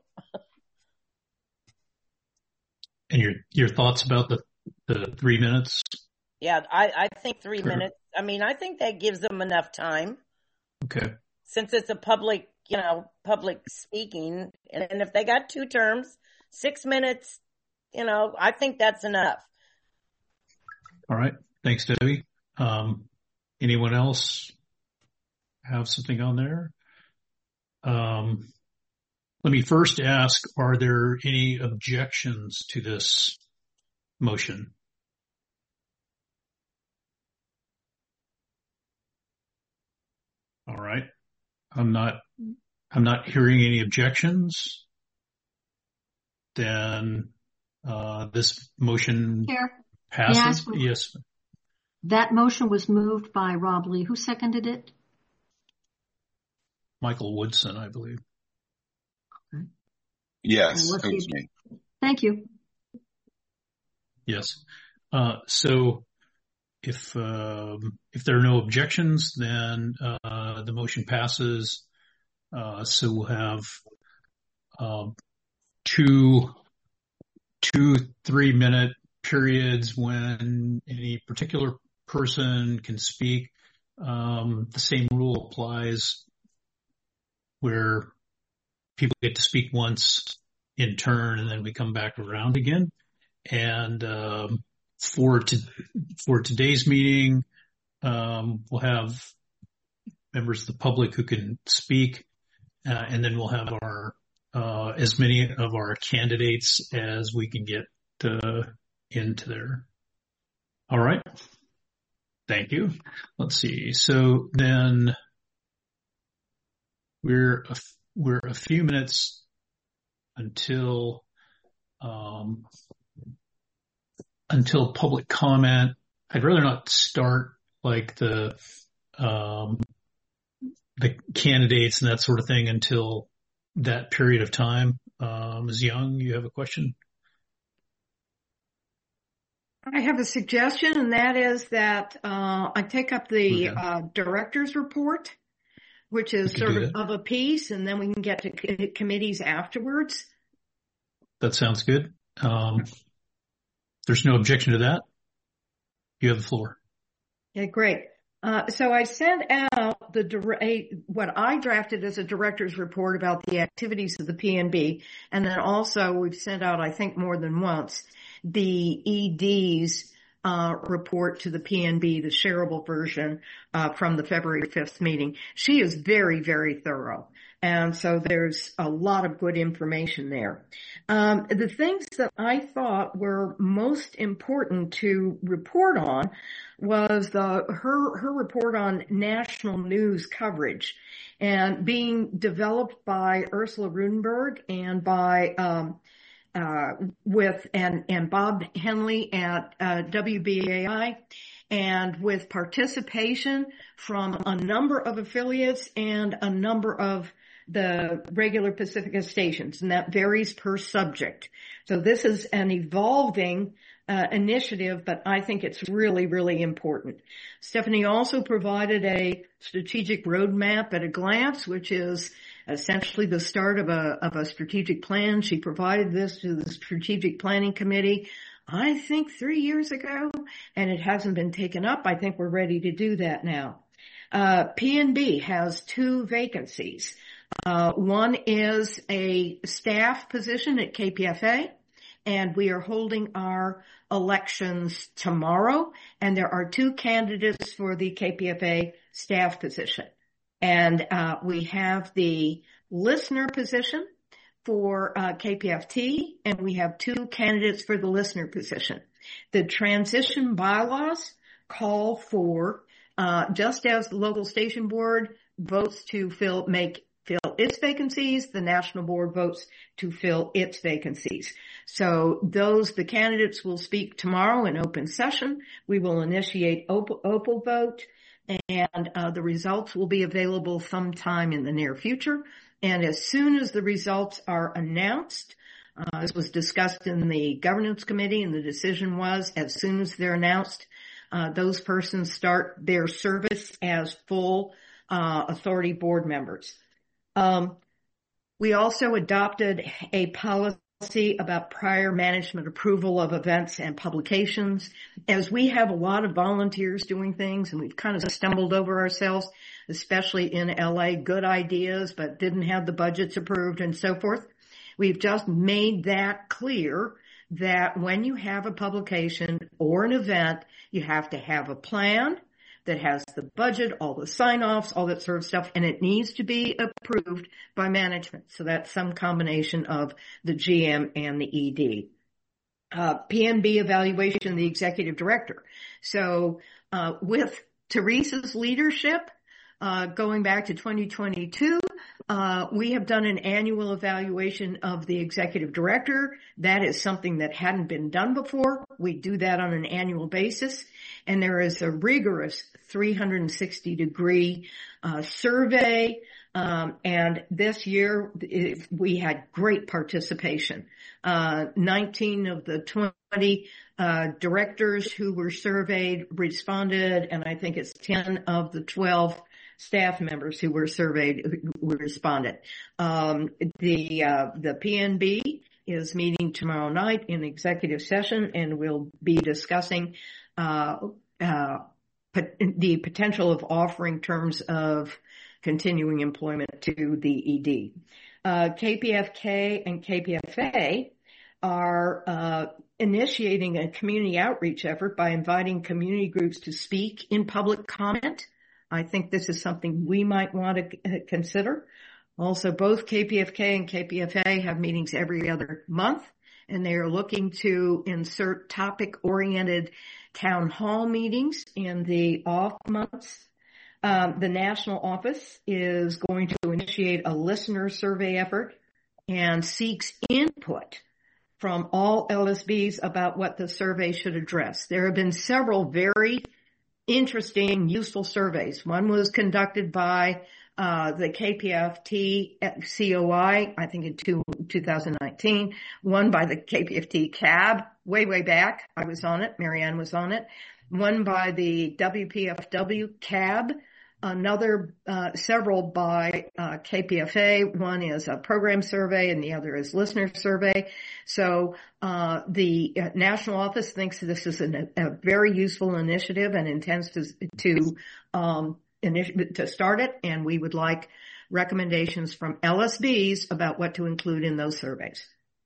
And your thoughts about the 3 minutes? Yeah, I think 3 minutes. I mean, I think that gives them enough time. Okay. Since it's a public speaking, and if they got 2 terms, 6 minutes, I think that's enough. All right. Thanks, Debbie. Anyone else have something on there? Let me first ask, are there any objections to this motion? All right. I'm not hearing any objections. Then, this motion passes. Yes. That motion was moved by Rob Lee. Who seconded it? Michael Woodson, I believe. Okay. Yes, it was me. Thank you. Yes. So if there are no objections, then the motion passes. So we'll have 2 3-minute periods when any particular person can speak. The same rule applies where people get to speak once in turn and then we come back around again. And for today's meeting, we'll have members of the public who can speak, and then we'll have our as many of our candidates as we can get into there. All right. Thank you. Let's see. So then we're a few minutes until public comment. I'd rather not start like the candidates and that sort of thing until that period of time. Ms. Young, you have a question? I have a suggestion, and that is that I take up the director's report, which is sort of a piece, and then we can get to committees afterwards. That sounds good. There's no objection to that. You have the floor. Yeah, great. So I sent out what I drafted as a director's report about the activities of the PNB, and then also we've sent out, I think more than once, the ED's report to the PNB, the shareable version from the February 5th meeting. She is very, very thorough. And so there's a lot of good information there. The things that I thought were most important to report on was her report on national news coverage, and being developed by Ursula Rudenberg and by and Bob Henley at WBAI, and with participation from a number of affiliates and a number of the regular Pacifica stations, and that varies per subject. So this is an evolving initiative, but I think it's really, really important. Stephanie also provided a strategic roadmap at a glance, which is essentially the start of a strategic plan. She provided this to the strategic planning committee, I think 3 years ago, and it hasn't been taken up. I think we're ready to do that now. PNB has 2 vacancies. One is a staff position at KPFA, and we are holding our elections tomorrow, and there are 2 candidates for the KPFA staff position. And we have the listener position for KPFT, and we have 2 candidates for the listener position. The transition bylaws call for, just as the local station board votes to fill its vacancies, the national board votes to fill its vacancies. So the candidates will speak tomorrow in open session. We will initiate opal vote, and the results will be available sometime in the near future. And as soon as the results are announced, as was discussed in the governance committee, and the decision was, as soon as they're announced, those persons start their service as full authority board members. We also adopted a policy about prior management approval of events and publications. As we have a lot of volunteers doing things, and we've kind of stumbled over ourselves, especially in LA, good ideas, but didn't have the budgets approved and so forth. We've just made that clear that when you have a publication or an event, you have to have a plan that has the budget, all the sign-offs, all that sort of stuff, and it needs to be approved by management. So that's some combination of the GM and the ED. PNB evaluation of the executive director. So with Teresa's leadership, going back to 2022, we have done an annual evaluation of the executive director. That is something that hadn't been done before. We do that on an annual basis. And there is a rigorous 360-degree survey. And this year, we had great participation. 19 of the 20 directors who were surveyed responded, and I think it's 10 of the 12 staff members who were surveyed who responded. The PNB is meeting tomorrow night in executive session, and we'll be discussing the potential of offering terms of continuing employment to the ED. KPFK and KPFA are initiating a community outreach effort by inviting community groups to speak in public comment. I think this is something we might want to consider. Also, both KPFK and KPFA have meetings every other month, and they are looking to insert topic-oriented town hall meetings in the off months. The national office is going to initiate a listener survey effort and seeks input from all LSBs about what the survey should address. There have been several very interesting, useful surveys. One was conducted by the KPFT COI, I think in 2019. One by the KPFT CAB, way back. I was on it. Marianne was on it. One by the WPFW CAB. Another, several by KPFA. One is a program survey and the other is listener survey. So the national office thinks this is a very useful initiative and intends to start it, and we would like recommendations from LSBs about what to include in those surveys.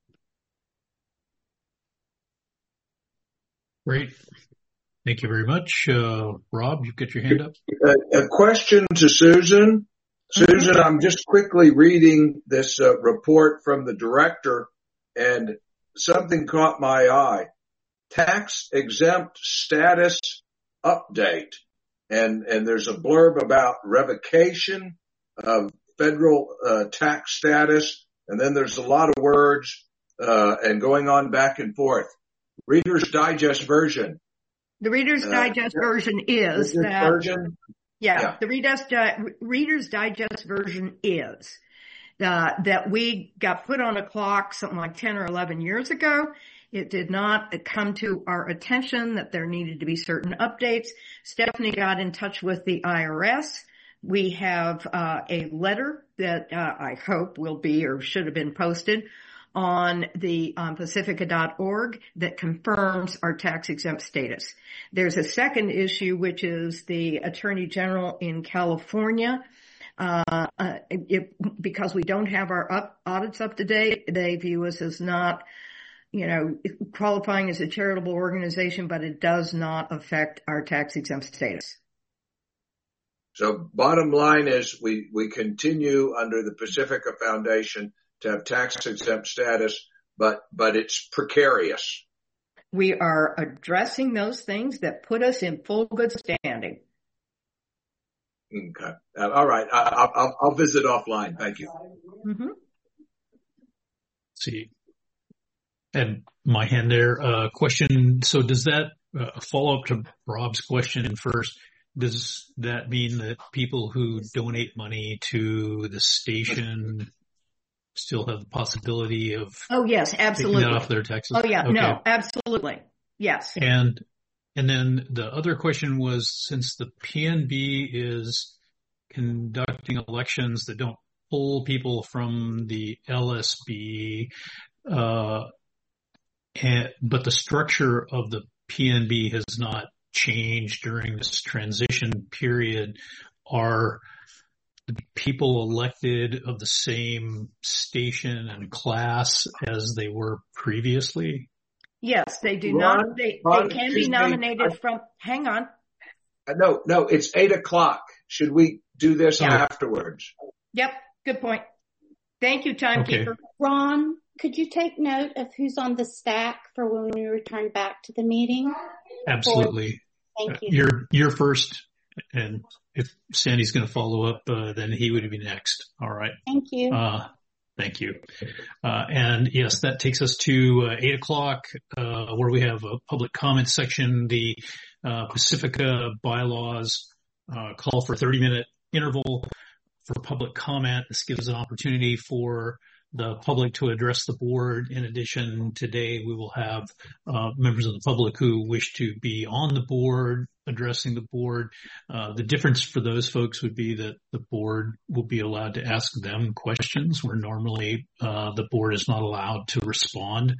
Great. Thank you very much. Rob, you've got your hand up. A question to Susan. Susan, I'm just quickly reading this report from the director, and something caught my eye. Tax exempt status update. And there's a blurb about revocation of federal tax status. And then there's a lot of words and going on back and forth. Reader's Digest version. The Reader's Digest version is that. Version? Yeah, the Reader's Digest version is that we got put on a clock something like 10 or 11 years ago. It did not come to our attention that there needed to be certain updates. Stephanie got in touch with the IRS. We have a letter that I hope will be or should have been posted on the Pacifica.org that confirms our tax exempt status. There's a second issue, which is the Attorney General in California. Because we don't have our audits up to date, they view us as not, qualifying as a charitable organization, but it does not affect our tax exempt status. So bottom line is we continue under the Pacifica Foundation to have tax exempt status, but it's precarious. We are addressing those things that put us in full good standing. Okay. All right. I'll visit offline. Thank you. Mm-hmm. See, and my hand there, question. So does that follow up to Rob's question first? Does that mean that people who donate money to the station still have the possibility of? Oh, yes, absolutely. Taking that off their taxes? Oh, yeah. Okay. No, absolutely. Yes. And then the other question was, since the PNB is conducting elections that don't pull people from the LSB, but the structure of the PNB has not changed during this transition period, are the people elected of the same station and class as they were previously? Yes, they do not. They can be nominated from. Hang on. No, it's 8:00. Should we do this afterwards? Yep. Good point. Thank you, timekeeper. Okay. Ron, could you take note of who's on the stack for when we return back to the meeting? Absolutely. Thank you. You're first, and if Sandy's going to follow up, then he would be next. All right. Thank you. Thank you. And yes, that takes us to 8:00, where we have a public comment section. The Pacifica bylaws call for a 30-minute interval for public comment. This gives an opportunity for the public to address the board. In addition, today we will have members of the public who wish to be on the board addressing the board. The difference for those folks would be that the board will be allowed to ask them questions, where normally the board is not allowed to respond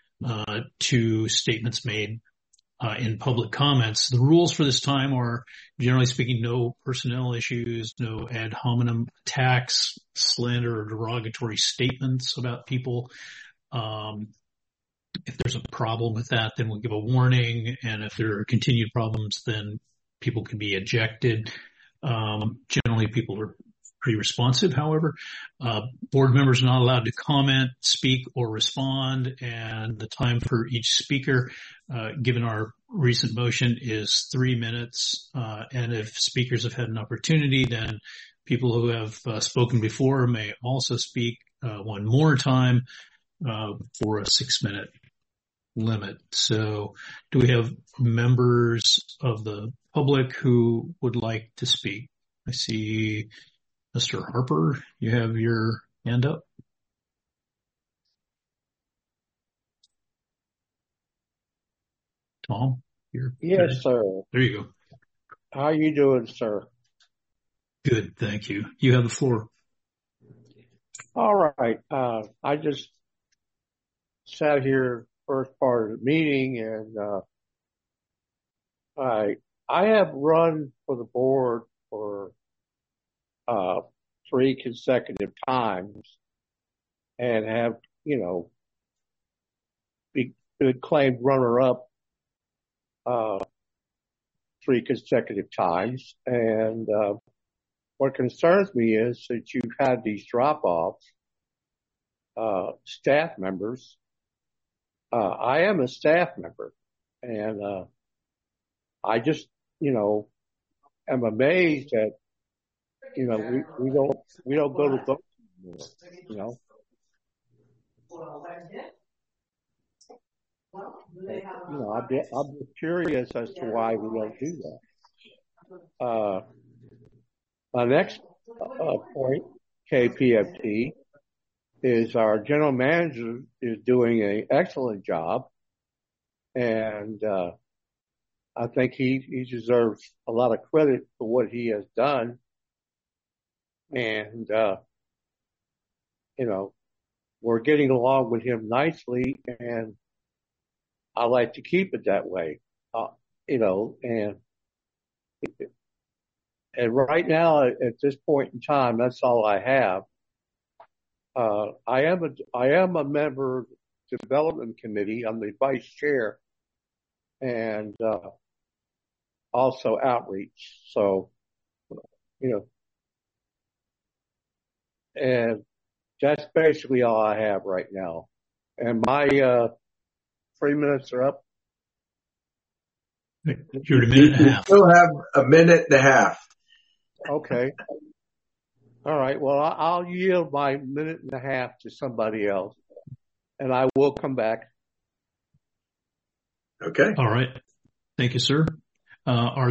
to statements made in public comments. The rules for this time are, generally speaking, no personnel issues, no ad hominem attacks, slander or derogatory statements about people. If there's a problem with that, then we'll give a warning. And if there are continued problems, then people can be ejected. Generally, people are pretty responsive. However, board members are not allowed to comment, speak, or respond. And the time for each speaker, given our recent motion, is 3 minutes. And if speakers have had an opportunity, then people who have spoken before may also speak one more time for a 6-minute limit. So do we have members of the public who would like to speak? I see Mr. Harper, you have your hand up. Tom, here. Yes, sir. There you go. How are you doing, sir? Good, thank you. You have the floor. All right. I just sat here first part of the meeting, and I have run for the board for 3 consecutive times, and have, been claimed runner-up 3 consecutive times. And what concerns me is that you've had these drop-offs, staff members. I am a staff member, and I just, am amazed that, we don't go to vote anymore, I'm curious as to why we don't do that. My next point, KPFT, is our general manager is doing an excellent job. And, I think he deserves a lot of credit for what he has done. And, we're getting along with him nicely, and I like to keep it that way. And right now at this point in time, that's all I have. I am a member of the development committee. I'm the vice chair, and also outreach. So, and that's basically all I have right now. And my 3 minutes are up. You're at a minute and a half. You still have a minute and a half. Okay. All right. Well, I'll yield my minute and a half to somebody else, and I will come back. Okay. All right. Thank you, sir. I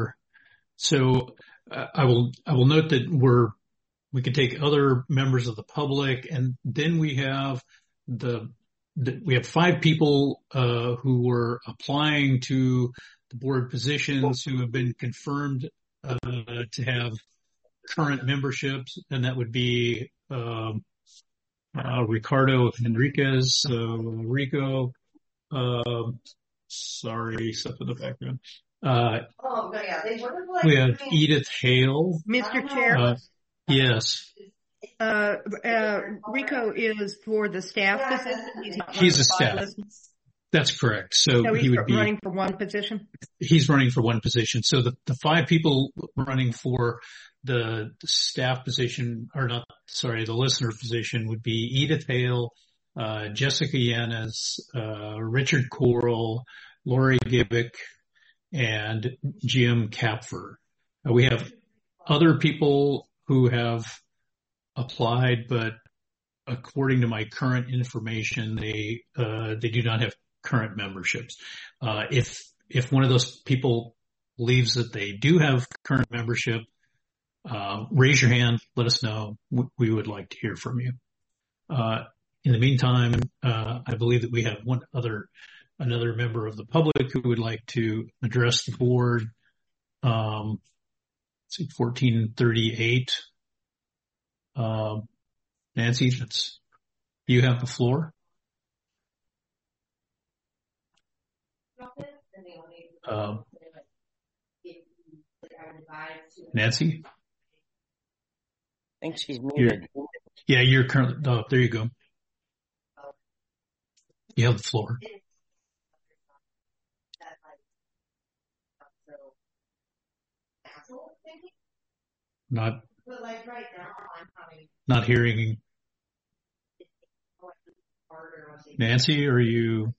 will note that we can take other members of the public, and then we have we have 5 people who were applying to the board positions who have been confirmed to have current memberships, and that would be Ricardo Henriquez, Rico. Sorry, stuff in the background. We have Edith Hale. Mr. Chair? Yes. Rico is for the staff position. He's a staff. That's correct. So he's he would be running for one position? He's running for one position. So the 5 people running for the staff position, the listener position would be Edith Hale, Jessica Yanez, Richard Coral, Lori Gibick, and Jim Kapfer. We have other people who have applied, but according to my current information, they do not have current memberships. If one of those people believes that they do have current membership, raise your hand. Let us know. We would like to hear from you. In the meantime, I believe that we have another member of the public who would like to address the board. 1438. Nancy, you have the floor. Nancy? I think she's muted. You're currently, there you go. You have the floor. Not hearing. Nancy, are you?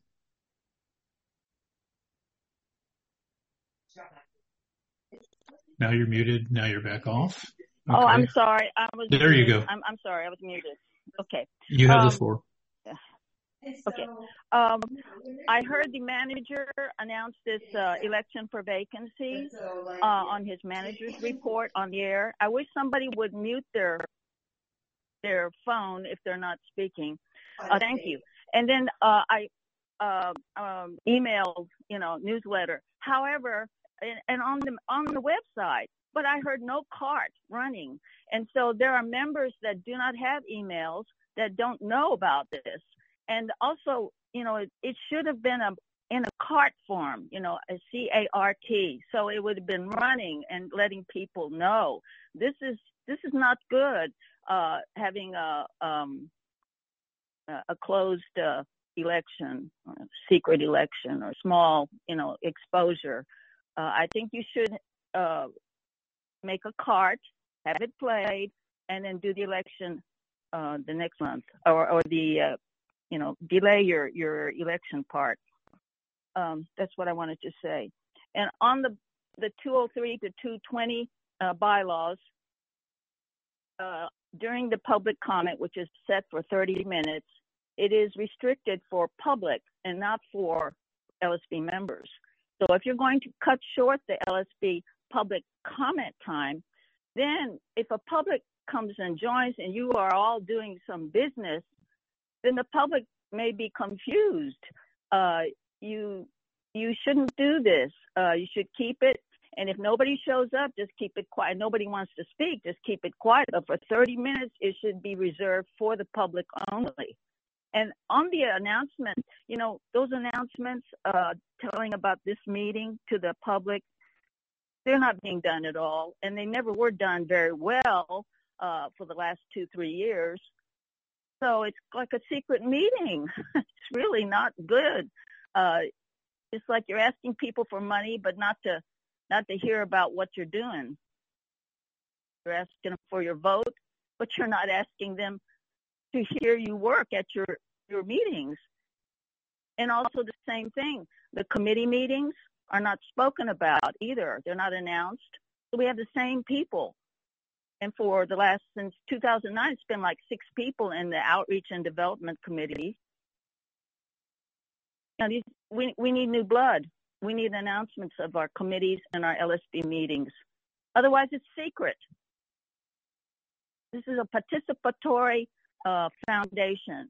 Now you're muted. Now you're back off. Okay. Oh, I'm sorry. There you go. I'm sorry. I was muted. Okay. You have the floor. Okay. I heard the manager announce this election for vacancies on his manager's report on the air. I wish somebody would mute their phone if they're not speaking. Thank you. And then I emailed, newsletter. However, and on the website, but I heard no cart running. And so there are members that do not have emails that don't know about this. And also, it should have been in a cart form, a CART. So it would have been running and letting people know. This is not good, having a closed election, secret election, or small, exposure. I think you should make a cart, have it played, and then do the election the next month, or the delay your election part. That's what I wanted to say. And on the 203 to 220 bylaws, during the public comment, which is set for 30 minutes, it is restricted for public and not for LSB members. So if you're going to cut short the LSB public comment time, then if a public comes and joins and you are all doing some business, then the public may be confused. you shouldn't do this. You should keep it. And if nobody shows up, just keep it quiet. Nobody wants to speak, just keep it quiet. But for 30 minutes, it should be reserved for the public only. And on the announcement, those announcements telling about this meeting to the public, they're not being done at all. And they never were done very well for the last 2-3 years. So it's like a secret meeting. It's really not good. It's like you're asking people for money, but not to hear about what you're doing. You're asking them for your vote, but you're not asking them to hear you work at your meetings. And also the same thing, the committee meetings are not spoken about either. They're not announced. So we have the same people. And for since 2009, it's been like 6 people in the Outreach and Development Committee. We need new blood. We need announcements of our committees and our LSB meetings. Otherwise, it's secret. This is a participatory foundation.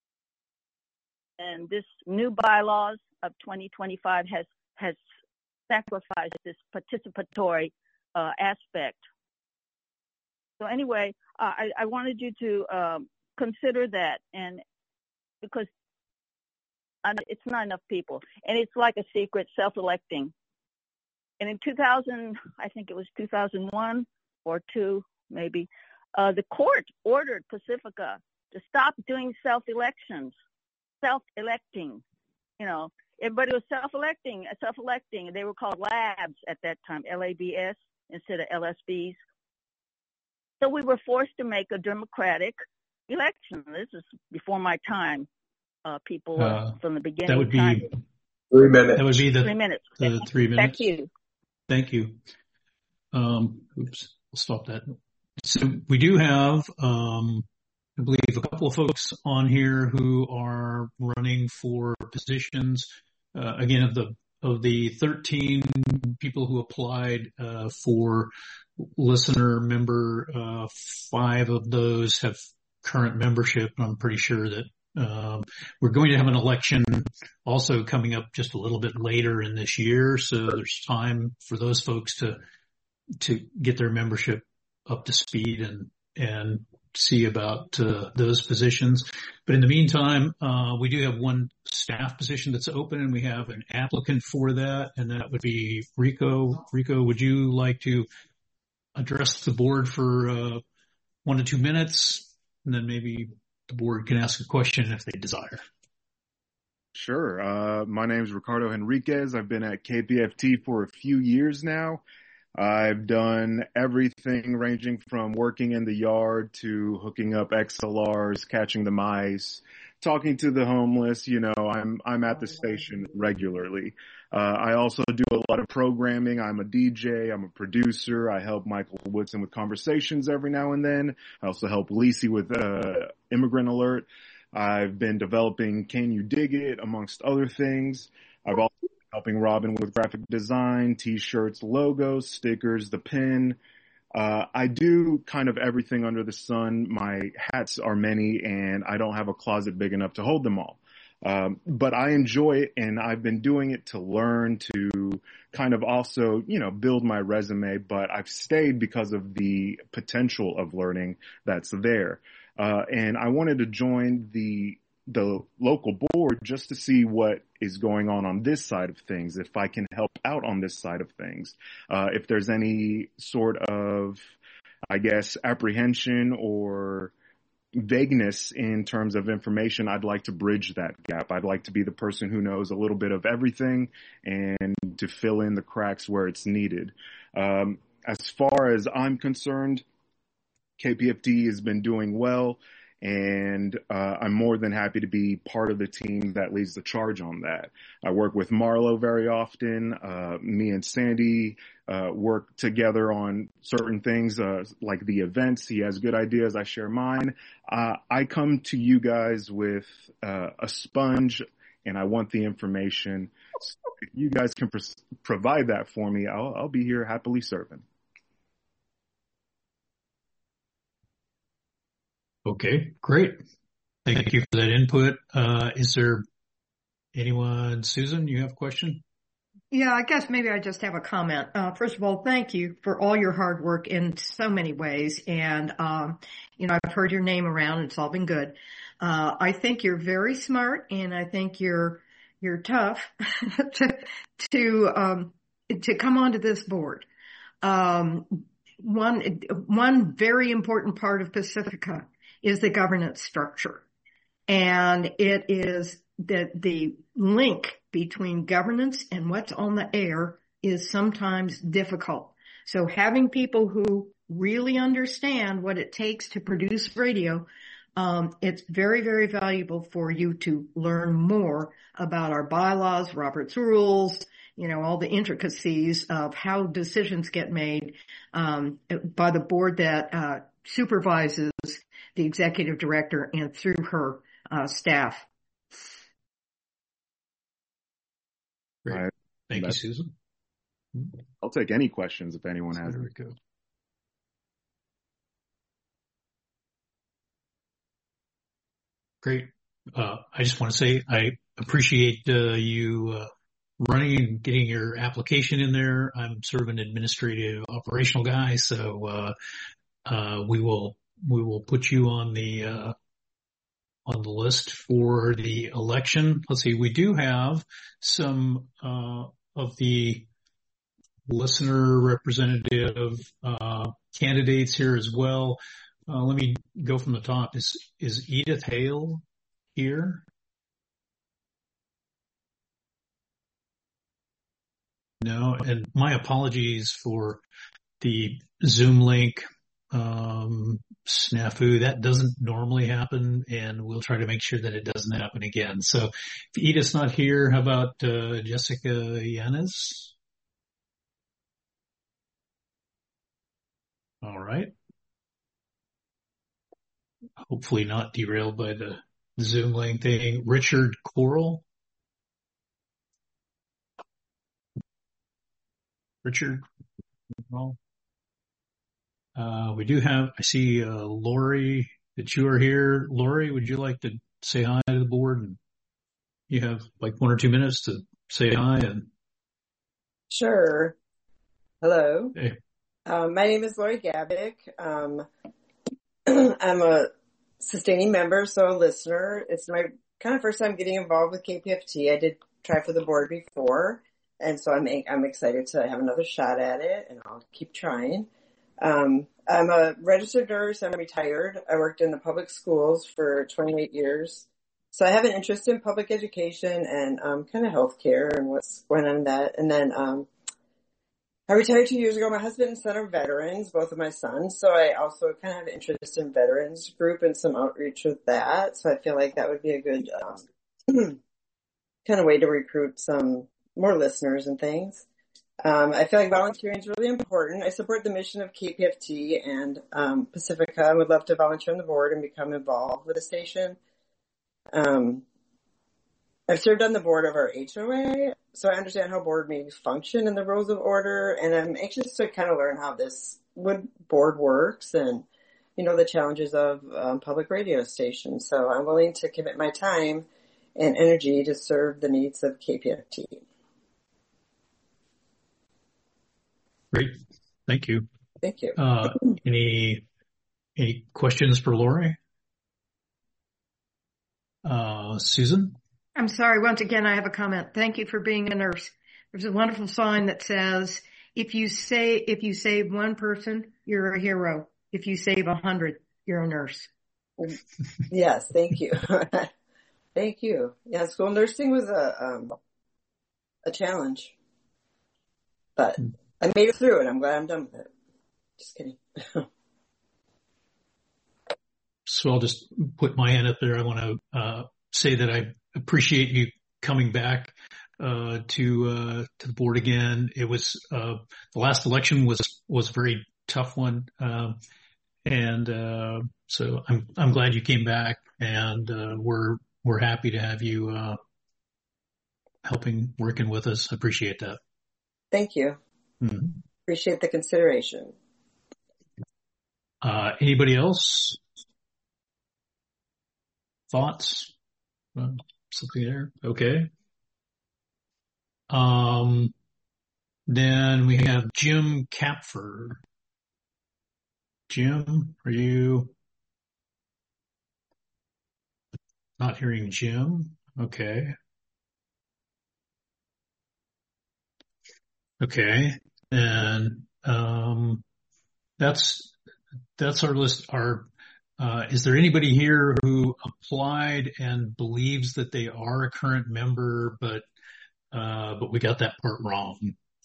And this new bylaws of 2025 has sacrificed this participatory aspect. So anyway, I wanted you to consider that, and because it's not enough people, and it's like a secret self-electing. And in 2000, I think it was 2001 or 2, maybe, the court ordered Pacifica to stop doing self-electing. Everybody was self-electing. They were called labs at that time, LABS instead of LSBs. So we were forced to make a democratic election. This is before my time. People from the beginning. That would be 3 minutes. That would be 3 minutes. The 3 minutes. Thank you. Oops, I'll stop that. So we do have, I believe, a couple of folks on here who are running for positions. Again, of the 13 people who applied for listener member, 5 of those have current membership. I'm pretty sure that we're going to have an election also coming up just a little bit later in this year. So there's time for those folks to get their membership up to speed and see about those positions. But in the meantime, we do have one staff position that's open, and we have an applicant for that, and that would be Rico. Rico, would you like to address the board for 1 to 2 minutes, and then maybe the board can ask a question if they desire? Sure. My name is Ricardo Henriquez. I've been at KPFT for a few years now. I've done everything ranging from working in the yard to hooking up XLRs, catching the mice, talking to the homeless. I'm at the station regularly. I also do a lot of programming. I'm a DJ. I'm a producer. I help Michael Woodson with conversations every now and then. I also help Lisi with Immigrant Alert. I've been developing Can You Dig It, amongst other things. I've also been helping Robin with graphic design, T-shirts, logos, stickers, the pin. I do kind of everything under the sun. My hats are many, and I don't have a closet big enough to hold them all. But I enjoy it, and I've been doing it to learn, to kind of also, build my resume, but I've stayed because of the potential of learning that's there. And I wanted to join the local board just to see what is going on this side of things, if I can help out on this side of things. If there's any sort of, apprehension or vagueness in terms of information, I'd like to bridge that gap. I'd like to be the person who knows a little bit of everything and to fill in the cracks where it's needed. As far as I'm concerned, KPFT has been doing well, and I'm more than happy to be part of the team that leads the charge on that. I work with Marlo very often. Me and Sandy work together on certain things, like the events. He has good ideas. I share mine. I come to you guys with a sponge, and I want the information. So if you guys can provide that for me, I'll be here happily serving. Okay, great. Thank you for that input. Is there Anyone? Susan, you have a question? Yeah, I guess maybe I just have a comment. First of all, thank you for all your hard work in so many ways. And, I've heard your name around and it's all been good. I think you're very smart and I think you're tough to come onto this board. One very important part of Pacifica is the governance structure. And it is that the link between governance and what's on the air is sometimes difficult. So having people who really understand what it takes to produce radio, it's very, very valuable for you to learn more about our bylaws, Robert's rules, all the intricacies of how decisions get made by the board that supervises the executive director and through her staff. Great. Thank you, Susan. I'll take any questions if anyone has. There we go. Great. I just want to say I appreciate you running and getting your application in there. I'm sort of an administrative operational guy, so we will put you on the list for the election. Let's see, we do have some of the listener representative candidates here as well. Let me go from the top. Is Edith Hale here? No, and my apologies for the Zoom link snafu. That doesn't normally happen, and we'll try to make sure that it doesn't happen again. So if Edith's not here, how about Jessica Yanes? All right. Hopefully not derailed by the Zoom link thing. Richard Coral. Richard. We do have, I see Lori, that you are here. Lori, would you like to say hi to the board? And you have like 1 or 2 minutes to say hi. And Sure. Hello. Hey. My name is Lori Gabick. I'm a sustaining member, so a listener. It's my kind of first time getting involved with KPFT. I did try for the board before, and so I'm excited to have another shot at it, and I'll keep trying. I'm a registered nurse. I'm retired. I worked in the public schools for 28 years. So I have an interest in public education and kind of healthcare and what's going on in that. And then I retired 2 years ago. My husband and son are veterans, both of my sons. So I also kind of have an interest in veterans group and some outreach with that. So I feel like that would be a good kind of way to recruit some more listeners and things. I feel like volunteering is really important. I support the mission of KPFT and Pacifica. I would love to volunteer on the board and become involved with the station. I've served on the board of our HOA, so I understand how board meetings function and the rules of order, and I'm anxious to kind of learn how this board works and, the challenges of public radio stations. So I'm willing to commit my time and energy to serve the needs of KPFT. Great. Thank you. Thank you. Any questions for Lori? Susan? I'm sorry. Once again, I have a comment. Thank you for being a nurse. There's a wonderful sign that says, if you save one person, you're a hero. If you save 100, you're a nurse. Yes. Thank you. Thank you. Yeah. School nursing was a challenge, but I made it through it. I'm glad I'm done with it. Just kidding. So I'll just put my hand up there. I want to say that I appreciate you coming back to the board again. It was the last election was a very tough one, and so I'm glad you came back, and we're happy to have you working with us. I appreciate that. Thank you. Mm-hmm. Appreciate the consideration. Anybody else? Thoughts? Something there? Okay. Then we have Jim Kapfer. Jim, are you not hearing Jim? Okay. Okay. And, that's our list. Is there anybody here who applied and believes that they are a current member, but we got that part wrong?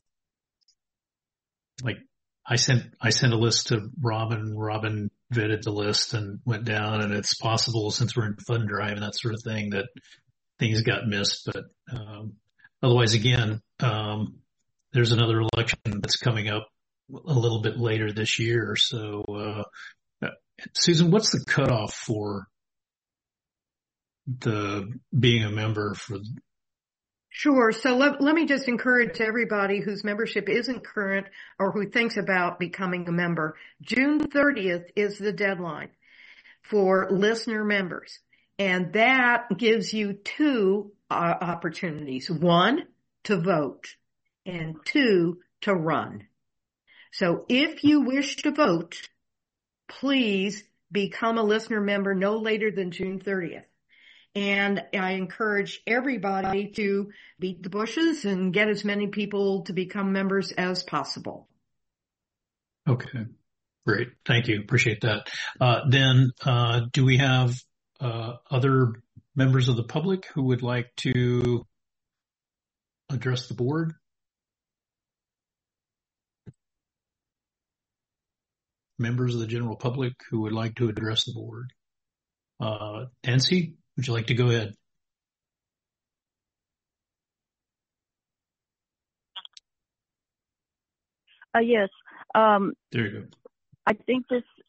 Like I sent a list to Robin. Robin vetted the list and went down, and it's possible, since we're in fund drive and that sort of thing, that things got missed. But otherwise, again, there's another election that's coming up a little bit later this year. So, Susan, what's the cutoff for being a member for? Sure. So let me just encourage everybody whose membership isn't current or who thinks about becoming a member. June 30th is the deadline for listener members. And that gives you two opportunities. One, to vote, and two, to run. So if you wish to vote, please become a listener member no later than June 30th. And I encourage everybody to beat the bushes and get as many people to become members as possible. Okay, great. Thank you. Appreciate that. Then do we have other members of the public who would like to address the board? Members of the general public who would like to address the board? Nancy, would you like to go ahead? Yes. There you go. I think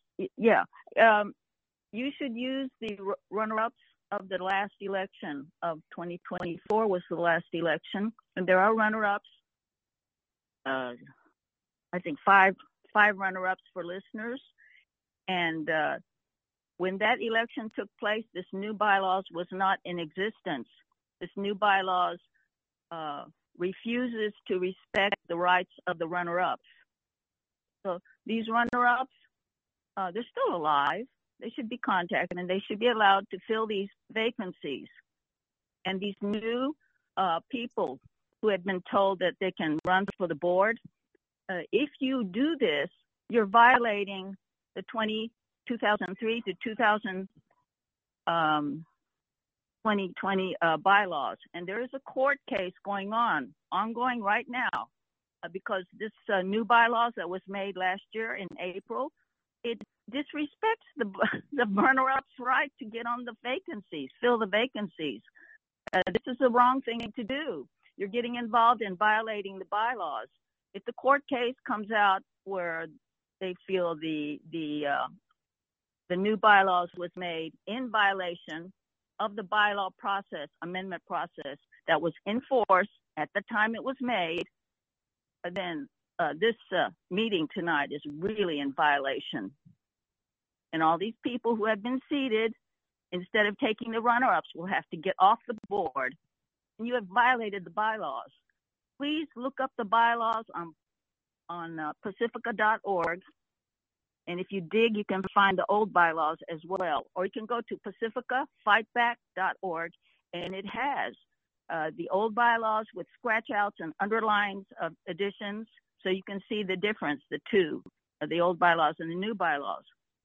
you should use the runner-ups of the last election of 2024 was the last election. And there are runner-ups, I think five runner-ups for listeners. And when that election took place, this new bylaws was not in existence. This new bylaws refuses to respect the rights of the runner-ups. So these runner-ups, they're still alive. They should be contacted and they should be allowed to fill these vacancies. And these new people who had been told that they can run for the board, if you do this, you're violating the 2003 to 2020 bylaws. And there is a court case ongoing right now, because this new bylaws that was made last year in April, it disrespects the runner-up's right to get on the vacancies, fill the vacancies. This is the wrong thing to do. You're getting involved in violating the bylaws. If the court case comes out where they feel the new bylaws was made in violation of the bylaw process, amendment process that was in force at the time it was made, then this meeting tonight is really in violation. And all these people who have been seated, instead of taking the runner-ups, will have to get off the board. And you have violated the bylaws. Please look up the bylaws on pacifica.org. And if you dig, you can find the old bylaws as well. Or you can go to pacificafightback.org, and it has the old bylaws with scratch-outs and underlines of additions, so you can see the difference, the two, the old bylaws and the new bylaws.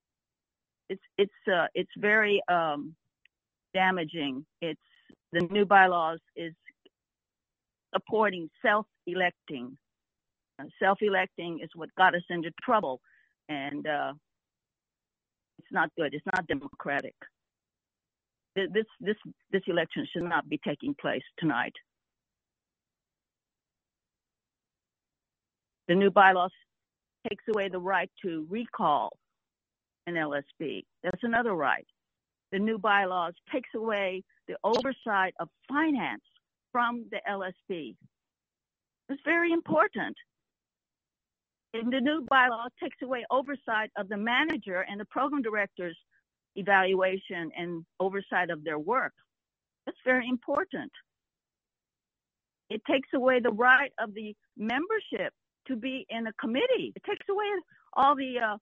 It's very damaging. The new bylaws is supporting self-electing. Self-electing is what got us into trouble, and it's not good. It's not democratic. This election should not be taking place tonight. The new bylaws takes away the right to recall an LSP. That's another right. The new bylaws takes away the oversight of finance from the LSP. It's very important. And the new bylaw takes away oversight of the manager and the program director's evaluation and oversight of their work. That's very important. It takes away the right of the membership to be in a committee. It takes away all the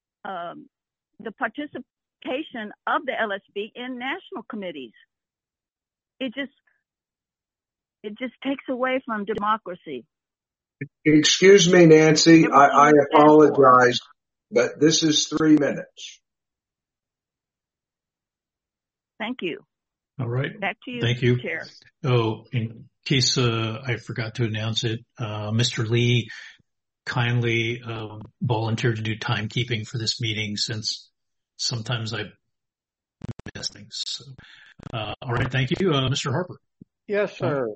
participation of the LSB in national committees. It just takes away from democracy. Excuse me, Nancy. I apologize, but this is 3 minutes. Thank you. All right. Back to you. Thank you, Chair. Oh, in case I forgot to announce it, Mr. Lee kindly volunteered to do timekeeping for this meeting, since sometimes I miss things. So, all right. Thank you, Mr. Harper. Yes, sir.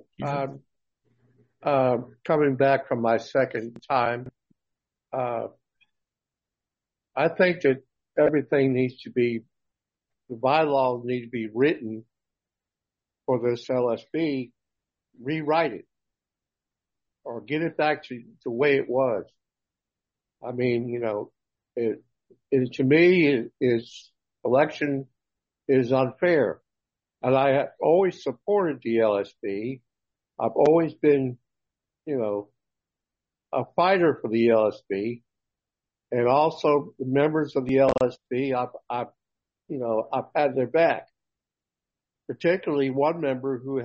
Coming back from my second time, I think that everything needs to be, the bylaws need to be written for this LSB, rewrite it, or get it back to the way it was. I mean, you know, it to me, election is unfair. And I have always supported the LSB. I've always been, you know, a fighter for the LSB, and also the members of the LSB. I've had their back. Particularly one member who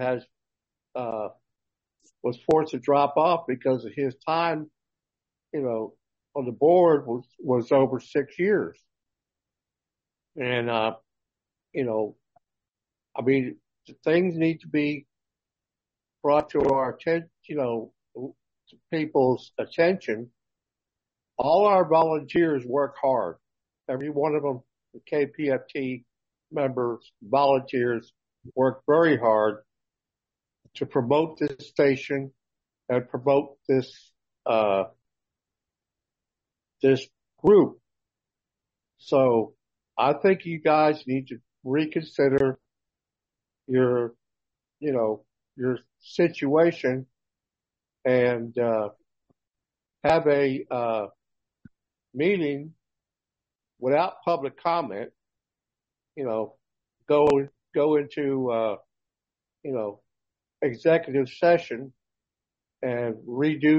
was forced to drop off because of his time, you know, on the board was over 6 years. And, you know, I mean, things need to be brought to our attention, you know, to people's attention. All our volunteers work hard. Every one of them, the KPFT members, volunteers, work very hard to promote this station and promote this group. So I think you guys need to reconsider your situation and have a meeting without public comment. You know, go into executive session and redo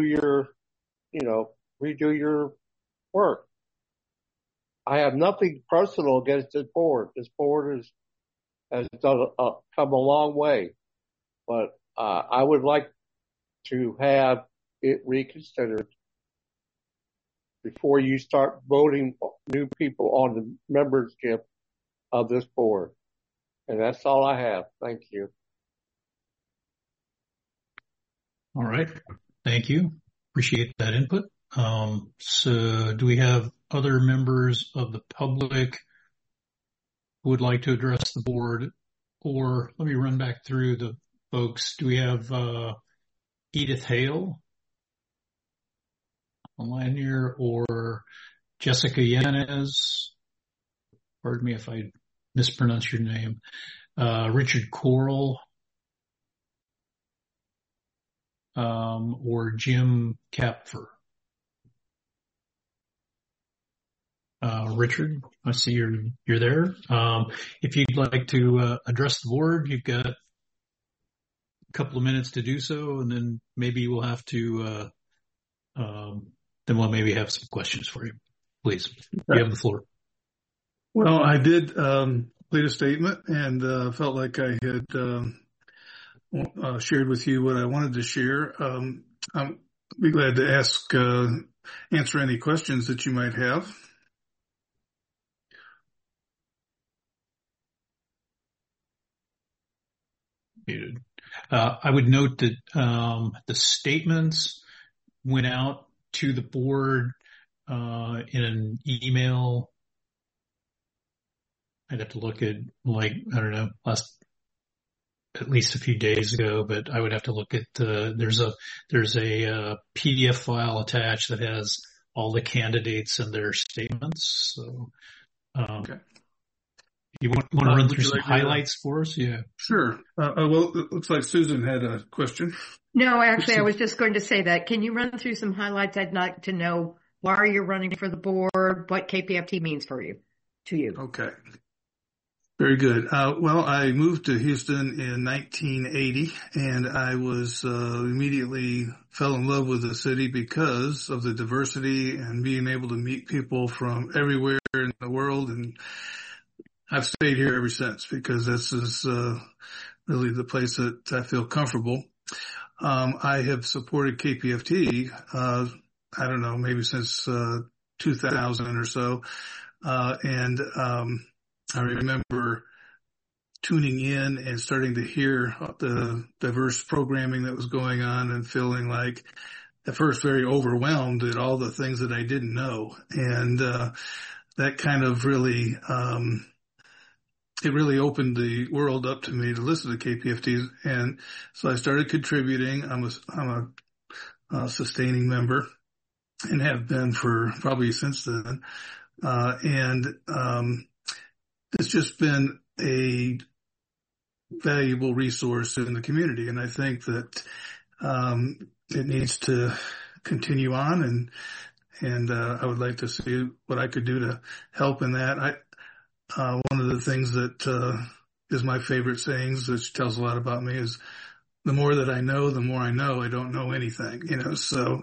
your work. I have nothing personal against this board. This board has come a long way, but I would like to have it reconsidered before you start voting new people on the membership of this board. And that's all I have. Thank you. All right. Thank you. Appreciate that input. So do we have other members of the public who would like to address the board? Or let me run back through the folks. Do we have Edith Hale online here, or Jessica Yanez? Pardon me if I mispronounce your name. Richard Coral, or Jim Kapfer. Richard, I see you're there. If you'd like to address the board, you've got a couple of minutes to do so, and then maybe we'll have to then we'll maybe have some questions for you. Please, you have the floor. Well, I did lead a statement and felt like I had shared with you what I wanted to share. I'll be glad to answer any questions that you might have. I would note that the statements went out to the board in an email. I'd have to look at, at least a few days ago, but I would have to look at there's a PDF file attached that has all the candidates and their statements. So, okay. You want to run through some highlights for us? Yeah. Sure. Well, it looks like Susan had a question. No, actually, I was just going to say that. Can you run through some highlights? I'd like to know why you're running for the board, what KPFT means to you. Okay. Very good. Well, I moved to Houston in 1980, and I was immediately fell in love with the city because of the diversity and being able to meet people from everywhere in the world. And I've stayed here ever since because this is really the place that I feel comfortable. I have supported KPFT, I don't know, maybe since 2000 or so. I remember tuning in and starting to hear the diverse programming that was going on and feeling like at first very overwhelmed at all the things that I didn't know. And that kind of really, it really opened the world up to me to listen to KPFT. And so I started contributing. I'm a sustaining member and have been for probably since then. It's just been a valuable resource in the community. And I think that, it needs to continue on and I would like to see what I could do to help in that. One of the things that, is my favorite sayings, which tells a lot about me, is the more that I know, the more I know I don't know anything, so,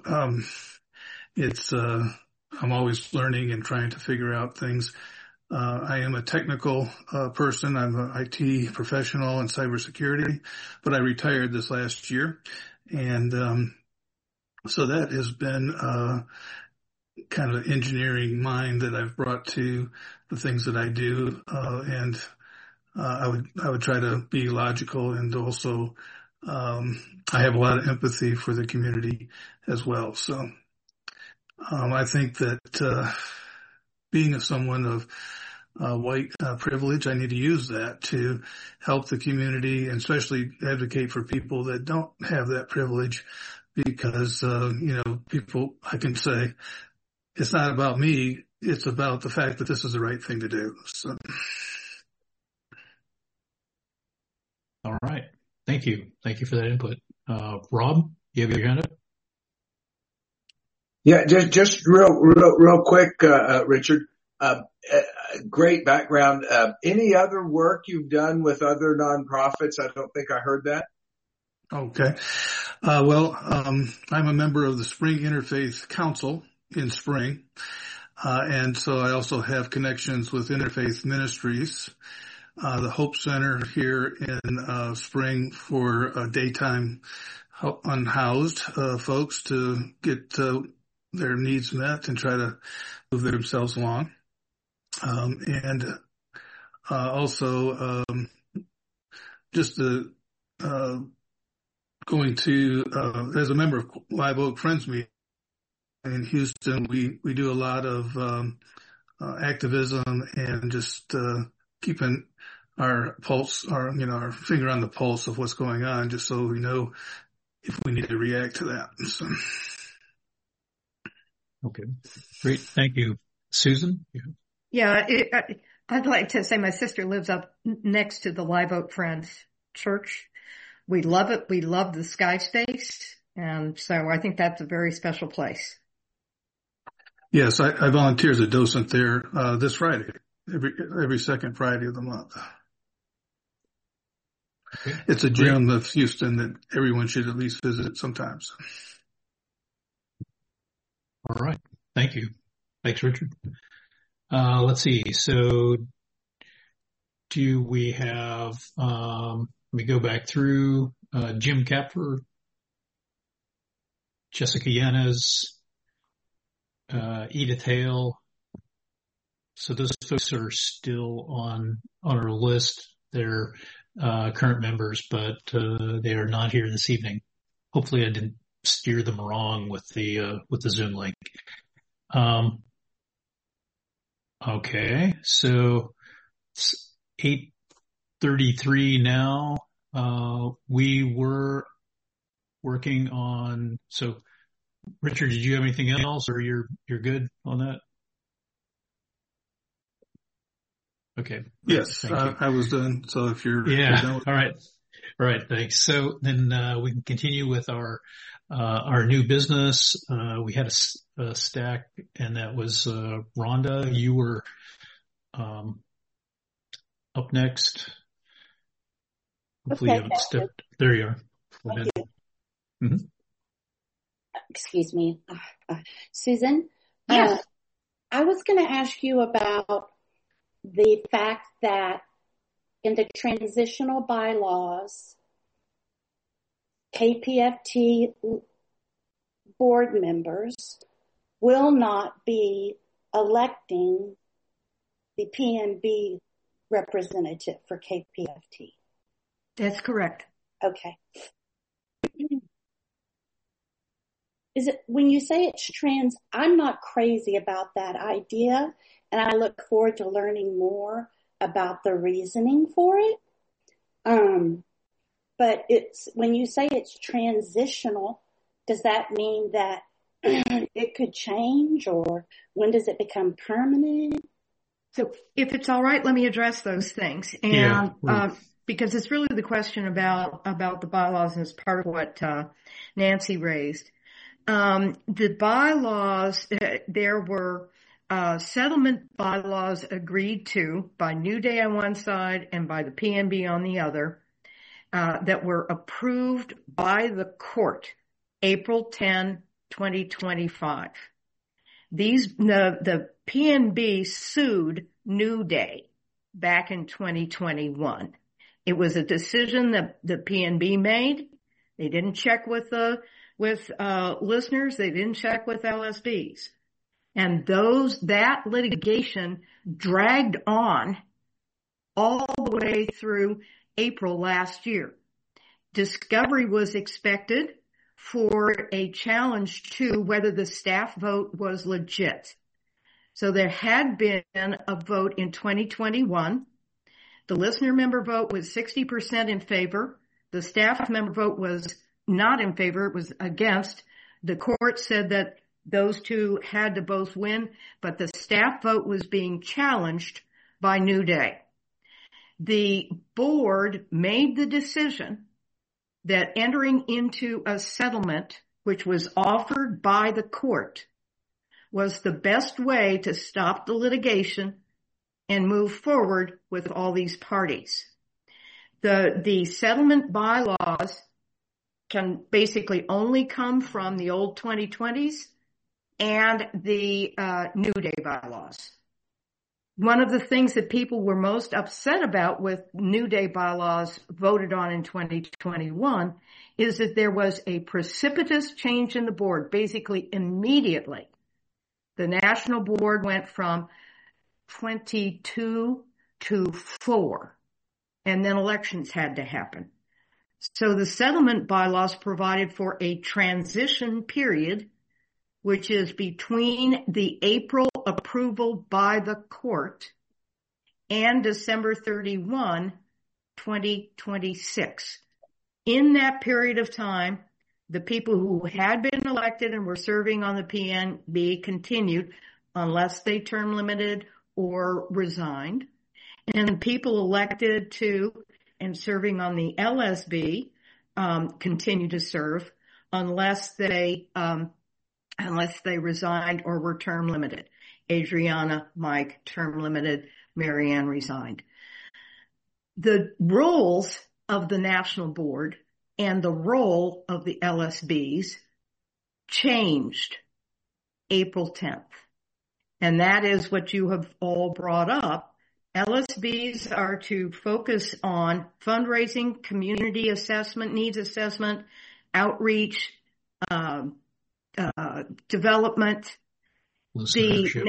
I'm always learning and trying to figure out things. I am a technical person. I'm an IT professional in cybersecurity, but I retired this last year. And so that has been kind of an engineering mind that I've brought to the things that I do. I would try to be logical and also I have a lot of empathy for the community as well. So I think that being someone of white privilege, I need to use that to help the community and especially advocate for people that don't have that privilege because, people, I can say, it's not about me. It's about the fact that this is the right thing to do. So. All right. Thank you. Thank you for that input. Rob, you have your hand up? Yeah, just real quick, Richard. Great background. Any other work you've done with other nonprofits? I don't think I heard that. Okay. I'm a member of the Spring Interfaith Council in Spring. And so I also have connections with Interfaith Ministries, the Hope Center here in Spring for daytime unhoused folks to get their needs met and try to move themselves along. Just going to, as a member of Live Oak Friends Meeting in Houston, we do a lot of, activism and just, keeping our pulse, our finger on the pulse of what's going on, just so we know if we need to react to that. So. Okay. Great. Thank you. Susan? Yeah, I'd like to say my sister lives up next to the Live Oak Friends Church. We love it. We love the Sky Space. And so I think that's a very special place. Yes, I volunteer as a docent there, this Friday, every second Friday of the month. Okay. It's a gym of Houston that everyone should at least visit sometimes. All right. Thank you. Thanks, Richard. Let's see. So do we have, let me go back through, Jim Kapfer, Jessica Yanez, Edith Hale. So those folks are still on our list. They're, current members, but, they are not here this evening. Hopefully I didn't steer them wrong with the Zoom link. Okay. So it's 8:33 now. We were working on, so Richard, did you have anything else or you're good on that? Okay. Yes, I was done. So if you're done. All right. All right. Thanks. So then, we can continue with our new business. We had a stack and that was, Rhonda, you were, up next. Hopefully you haven't stepped. There you are. Go ahead. Mm-hmm. Excuse me. Susan? Yes. I was going to ask you about the fact that in the transitional bylaws, KPFT board members will not be electing the PNB representative for KPFT. That's correct. Okay. Is it, when you say it's trans, I'm not crazy about that idea, and I look forward to learning more about the reasoning for it. But it's, when you say it's transitional, does that mean that it could change, or when does it become permanent? So if it's all right, let me address those things. And, because it's really the question about the bylaws, and it's part of what, Nancy raised. The bylaws, there were, settlement bylaws agreed to by New Day on one side and by the PNB on the other, that were approved by the court April 10, 2025. The PNB sued New Day back in 2021. It was a decision that the PNB made. They didn't check with listeners. They didn't check with LSBs. And that litigation dragged on all the way through April last year. Discovery was expected for a challenge to whether the staff vote was legit. So there had been a vote in 2021. The listener member vote was 60% in favor. The staff member vote was not in favor. It was against. The court said that those two had to both win, but the staff vote was being challenged by New Day. The board made the decision that entering into a settlement, which was offered by the court, was the best way to stop the litigation and move forward with all these parties. The settlement bylaws can basically only come from the old 2020s and the New Day bylaws. One of the things that people were most upset about with New Day bylaws voted on in 2021 is that there was a precipitous change in the board. Basically, immediately, the national board went from 22 to 4, and then elections had to happen. So the settlement bylaws provided for a transition period, which is between the April approval by the court and December 31, 2026. In that period of time, the people who had been elected and were serving on the PNB continued unless they term limited or resigned. And people elected to and serving on the LSB continue to serve unless they resigned or were term limited. Adriana, Mike, term limited. Marianne resigned. The roles of the national board and the role of the LSBs changed April 10th. And that is what you have all brought up. LSBs are to focus on fundraising, community assessment, needs assessment, outreach, development. The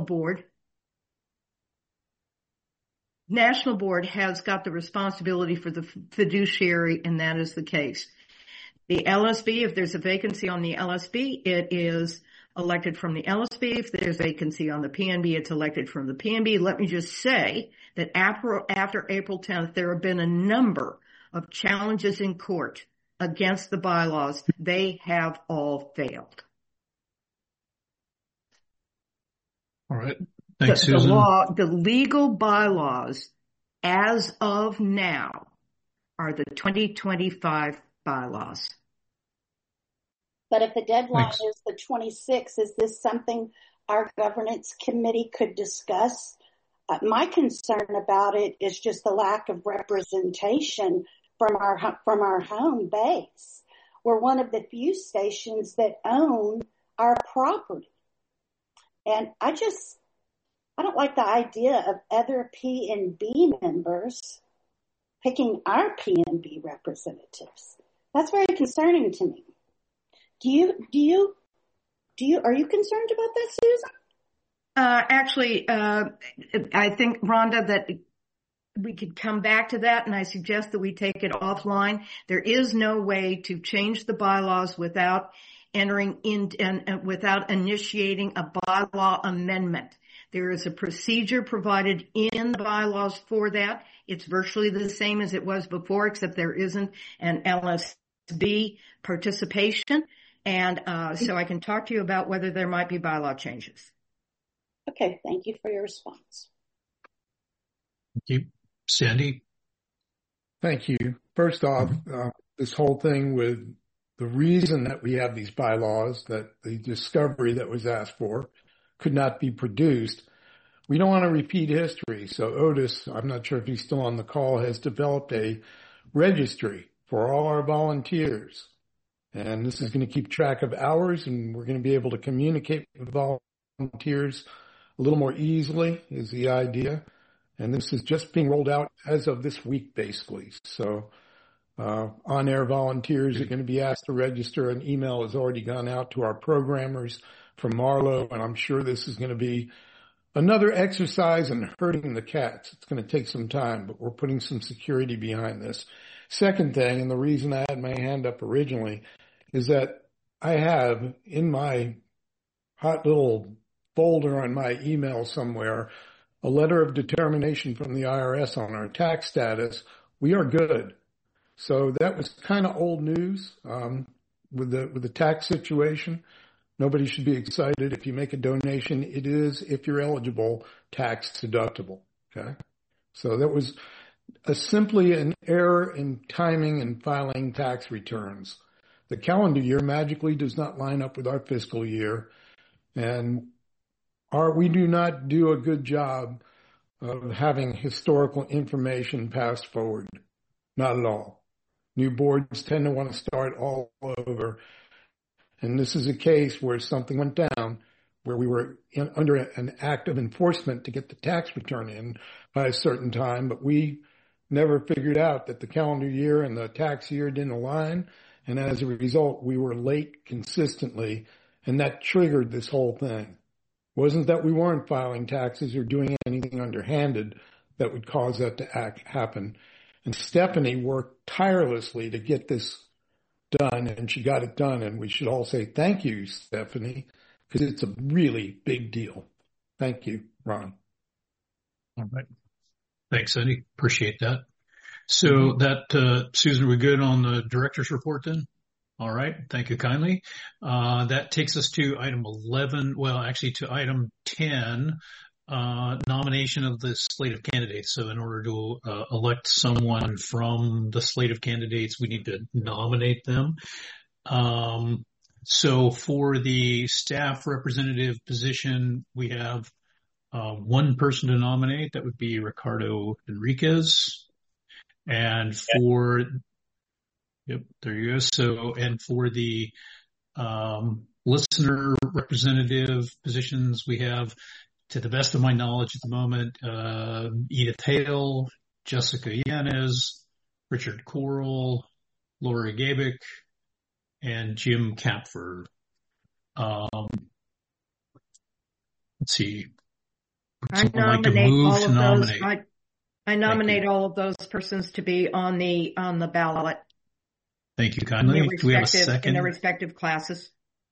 national board has got the responsibility for the fiduciary, and that is the case. The LSB, if there's a vacancy on the LSB, it is elected from the LSB. If there's a vacancy on the PNB, it's elected from the PNB. Let me just say that after April 10th, there have been a number of challenges in court against the bylaws. They have all failed. All right. Thanks, Susan. The legal bylaws as of now are the 2025 bylaws. But if the deadline is the 26th, is this something our governance committee could discuss my concern about it is just the lack of representation from our home base. We're one of the few stations that own our property. And I don't like the idea of other PNB members picking our PNB representatives. That's very concerning to me. Are you concerned about that, Susan? Actually, I think, Rhonda, that we could come back to that, and I suggest that we take it offline. There is no way to change the bylaws without entering in and without initiating a bylaw amendment. There is a procedure provided in the bylaws for that. It's virtually the same as it was before, except there isn't an LSB participation. And so I can talk to you about whether there might be bylaw changes. Okay, thank you for your response. Thank you. Sandy? Thank you. First off, this whole thing with the reason that we have these bylaws, that the discovery that was asked for could not be produced. We don't want to repeat history. So Otis, I'm not sure if he's still on the call, has developed a registry for all our volunteers. And this is going to keep track of hours, and we're going to be able to communicate with volunteers a little more easily is the idea. And this is just being rolled out as of this week, basically. So on-air volunteers are going to be asked to register. An email has already gone out to our programmers from Marlowe, and I'm sure this is going to be another exercise in herding the cats. It's going to take some time, but we're putting some security behind this. Second thing, and the reason I had my hand up originally, is that I have in my hot little folder on my email somewhere a letter of determination from the IRS on our tax status. We are good. So that was kind of old news with the tax situation. Nobody should be excited. If you make a donation, it is, if you're eligible, tax deductible. Okay. So that was simply an error in timing and filing tax returns. The calendar year magically does not line up with our fiscal year, and we do not do a good job of having historical information passed forward. Not at all. New boards tend to want to start all over. And this is a case where something went down, where we were under an act of enforcement to get the tax return in by a certain time, but we never figured out that the calendar year and the tax year didn't align. And as a result, we were late consistently, and that triggered this whole thing. It wasn't that we weren't filing taxes or doing anything underhanded that would cause that to happen. And Stephanie worked tirelessly to get this done, and she got it done. And we should all say thank you, Stephanie, because it's a really big deal. Thank you, Ron. All right. Thanks, Eddie. Appreciate that. So that, Susan, we're good on the director's report then? All right. Thank you kindly. That takes us to item 11. Well, actually to item 10, nomination of the slate of candidates. So in order to elect someone from the slate of candidates, we need to nominate them. So for the staff representative position, we have one person to nominate. That would be Ricardo Enriquez. And for yep, there you go. So, and for the listener representative positions, we have, to the best of my knowledge at the moment, Edith Hale, Jessica Yanez, Richard Coral, Lori Gabick, and Jim Kapfer. Let's see. I nominate I nominate all of those persons to be on the ballot. Thank you kindly. Do we have a second? In their respective classes.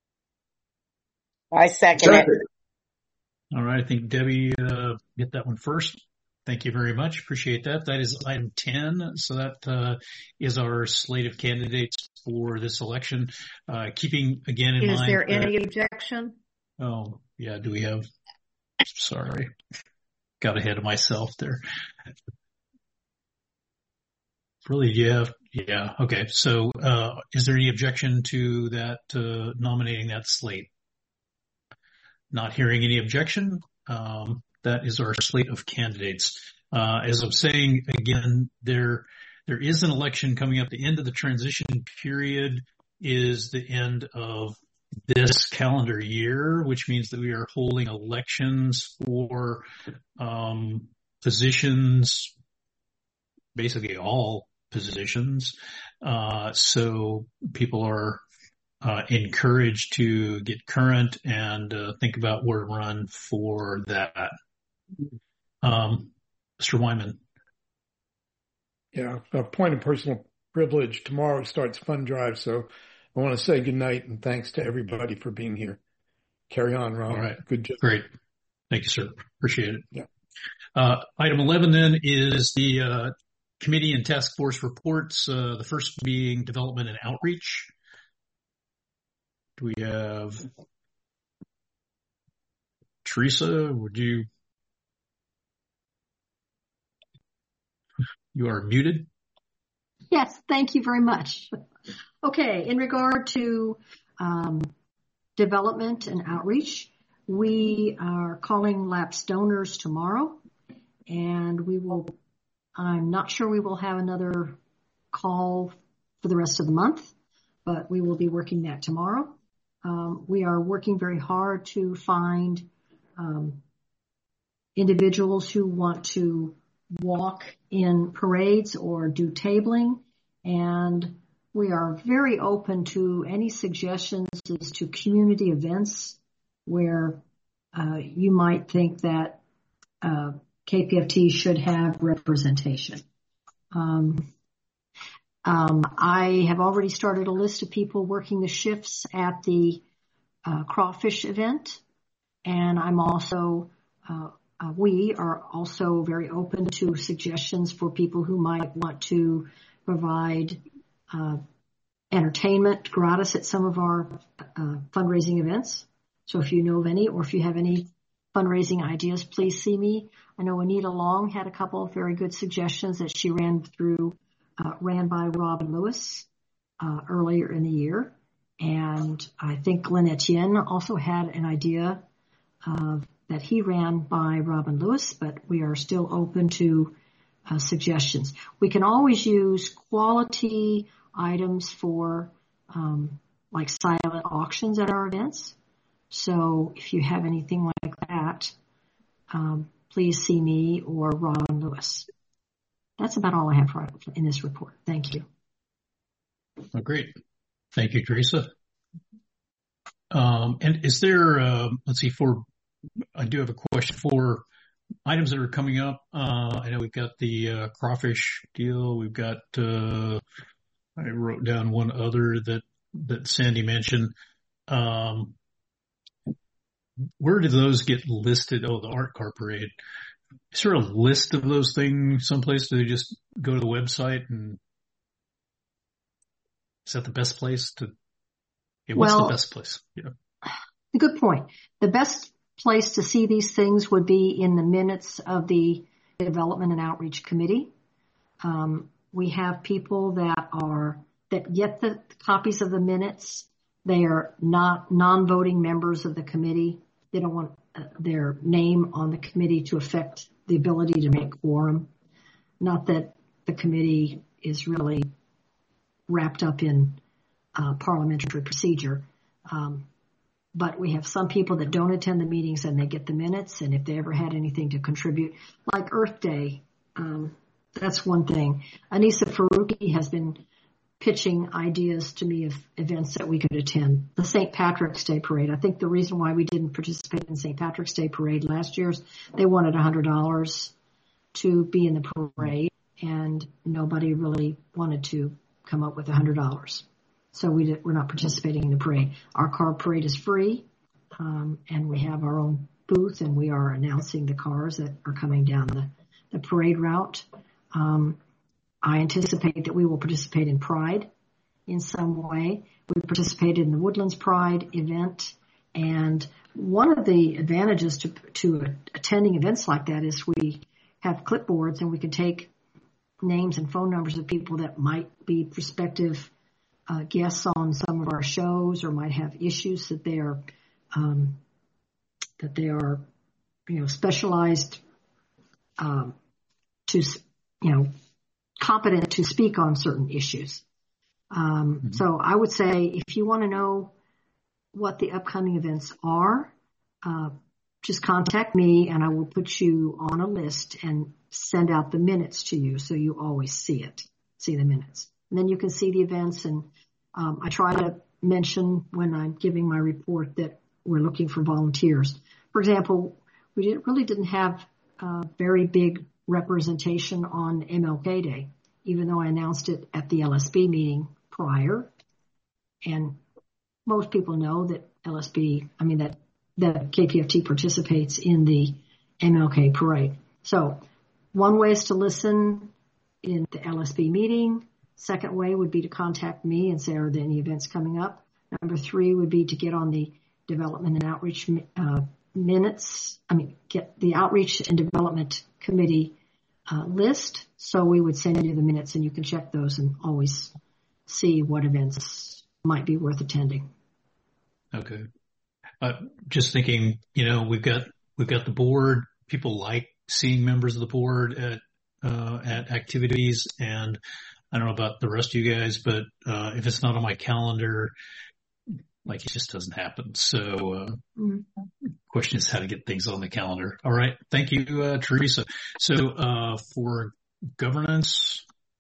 I second it. All right. I think Debbie get that one first. Thank you very much. Appreciate that. That is item 10. So that is our slate of candidates for this election. Keeping again in mind. Is there any objection? Oh, yeah. Do we have? Sorry. Got ahead of myself there. Really, yeah. Okay. So, is there any objection to that, nominating that slate? Not hearing any objection. That that is our slate of candidates. As I'm saying, again, there is an election coming up. The end of the transition period is the end of this calendar year, which means that we are holding elections for positions, basically all positions. So people are encouraged to get current and think about where to run for that. Mr. Wyman. Yeah, a point of personal privilege. Tomorrow starts Fund Drive, so I want to say good night and thanks to everybody for being here. Carry on, Ron. All right. Good job. Great. Thank you, sir. Appreciate it. Yeah. Item 11 then is the committee and task force reports, the first being development and outreach. Do we have Teresa? You are muted. Yes, thank you very much. Okay, in regard to development and outreach, we are calling lapse donors tomorrow, and I'm not sure we will have another call for the rest of the month, but we will be working that tomorrow. We are working very hard to find individuals who want to walk in parades or do tabling, and we are very open to any suggestions as to community events where you might think that KPFT should have representation. I have already started a list of people working the shifts at the crawfish event, and I'm also we are also very open to suggestions for people who might want to provide entertainment gratis at some of our fundraising events. So if you know of any, or if you have any fundraising ideas, please see me. I know Anita Long had a couple of very good suggestions that she ran by Robin Lewis earlier in the year. And I think Glenn Etienne also had an idea that he ran by Robin Lewis, but we are still open to suggestions. We can always use quality items for like silent auctions at our events. So if you have anything like that, please see me or Robin Lewis. That's about all I have in this report. Thank you. Oh, great. Thank you, Teresa. And is there, I do have a question for items that are coming up. I know we've got the crawfish deal. We've got, I wrote down one other that Sandy mentioned. Where do those get listed? Oh, the art car parade. Is there a list of those things someplace? Do they just go to the website? And is that the best place to? Yeah, what's the best place? Yeah. Good point. The best place to see these things would be in the minutes of the Development and Outreach Committee. We have people that get the copies of the minutes. They are not non-voting members of the committee. They don't want their name on the committee to affect the ability to make quorum. Not that the committee is really wrapped up in parliamentary procedure. But we have some people that don't attend the meetings and they get the minutes. And if they ever had anything to contribute, like Earth Day, that's one thing. Anissa Faruqi has been pitching ideas to me of events that we could attend. The St. Patrick's Day Parade. I think the reason why we didn't participate in St. Patrick's Day Parade last year is they wanted $100 to be in the parade, and nobody really wanted to come up with $100. So we're not participating in the parade. Our car parade is free, and we have our own booth, and we are announcing the cars that are coming down the parade route. I anticipate that we will participate in Pride in some way. We participated in the Woodlands Pride event, and one of the advantages to attending events like that is we have clipboards and we can take names and phone numbers of people that might be prospective guests on some of our shows or might have issues that they are specialized, competent to speak on certain issues. So I would say if you want to know what the upcoming events are, just contact me and I will put you on a list and send out the minutes to you so you always see the minutes. And then you can see the events, and I try to mention when I'm giving my report that we're looking for volunteers. For example, we really didn't have very big representation on MLK Day, even though I announced it at the LSB meeting prior. And most people know that that KPFT participates in the MLK parade. So one way is to listen in the LSB meeting. Second way would be to contact me and say, are there any events coming up? Number 3 would be to get on the development and outreach get the outreach and development committee list. So we would send you the minutes and you can check those and always see what events might be worth attending. Okay. Just thinking, we've got the board. People like seeing members of the board at activities, and I don't know about the rest of you guys, but if it's not on my calendar, it just doesn't happen. So question is how to get things on the calendar. All right. Thank you, Teresa. So for governance,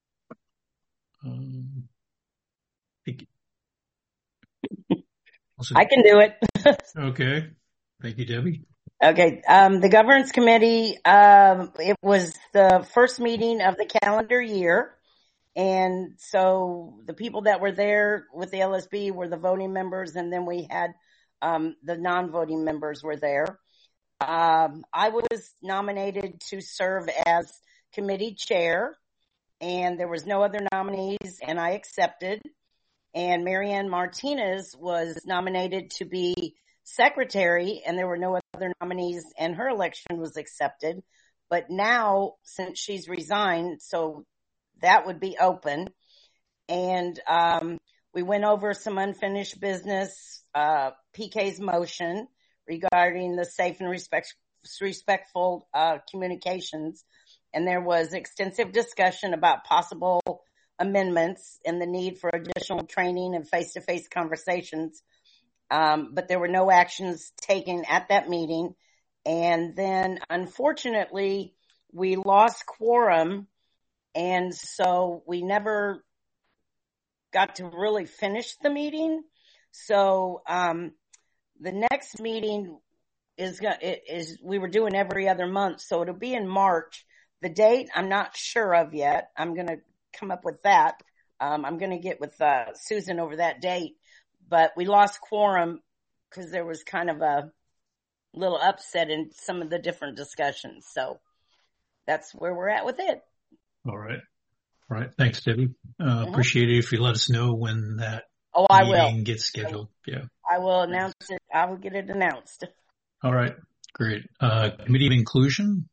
I can do it. Okay. Thank you, Debbie. Okay. The governance committee, it was the first meeting of the calendar year. And so the people that were there with the LSB were the voting members. And then we had, the non-voting members were there. I was nominated to serve as committee chair, and there was no other nominees, and I accepted. And Marianne Martinez was nominated to be secretary, and there were no other nominees, and her election was accepted. But now, since she's resigned, so that would be open. And we went over some unfinished business, PK's motion regarding the safe and respectful communications. And there was extensive discussion about possible amendments and the need for additional training and face-to-face conversations. But there were no actions taken at that meeting. And then, unfortunately, we lost quorum. And so we never got to really finish the meeting. So the next meeting is we were doing every other month. So it'll be in March. The date I'm not sure of yet. I'm going to come up with that. I'm going to get with Susan over that date. But we lost quorum because there was kind of a little upset in some of the different discussions. So that's where we're at with it. All right. Thanks, Debbie. Appreciate it if you let us know when that meeting gets scheduled. Yeah. I will announce it. I will get it announced. All right. Great. Committee of Inclusion.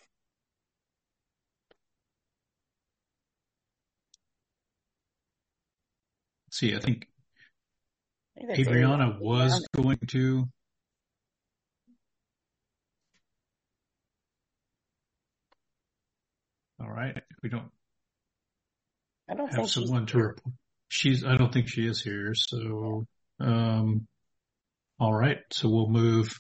Let's see, I think Adriana was going to. All right. We don't have someone to report. I don't think she is here. So, all right. So we'll move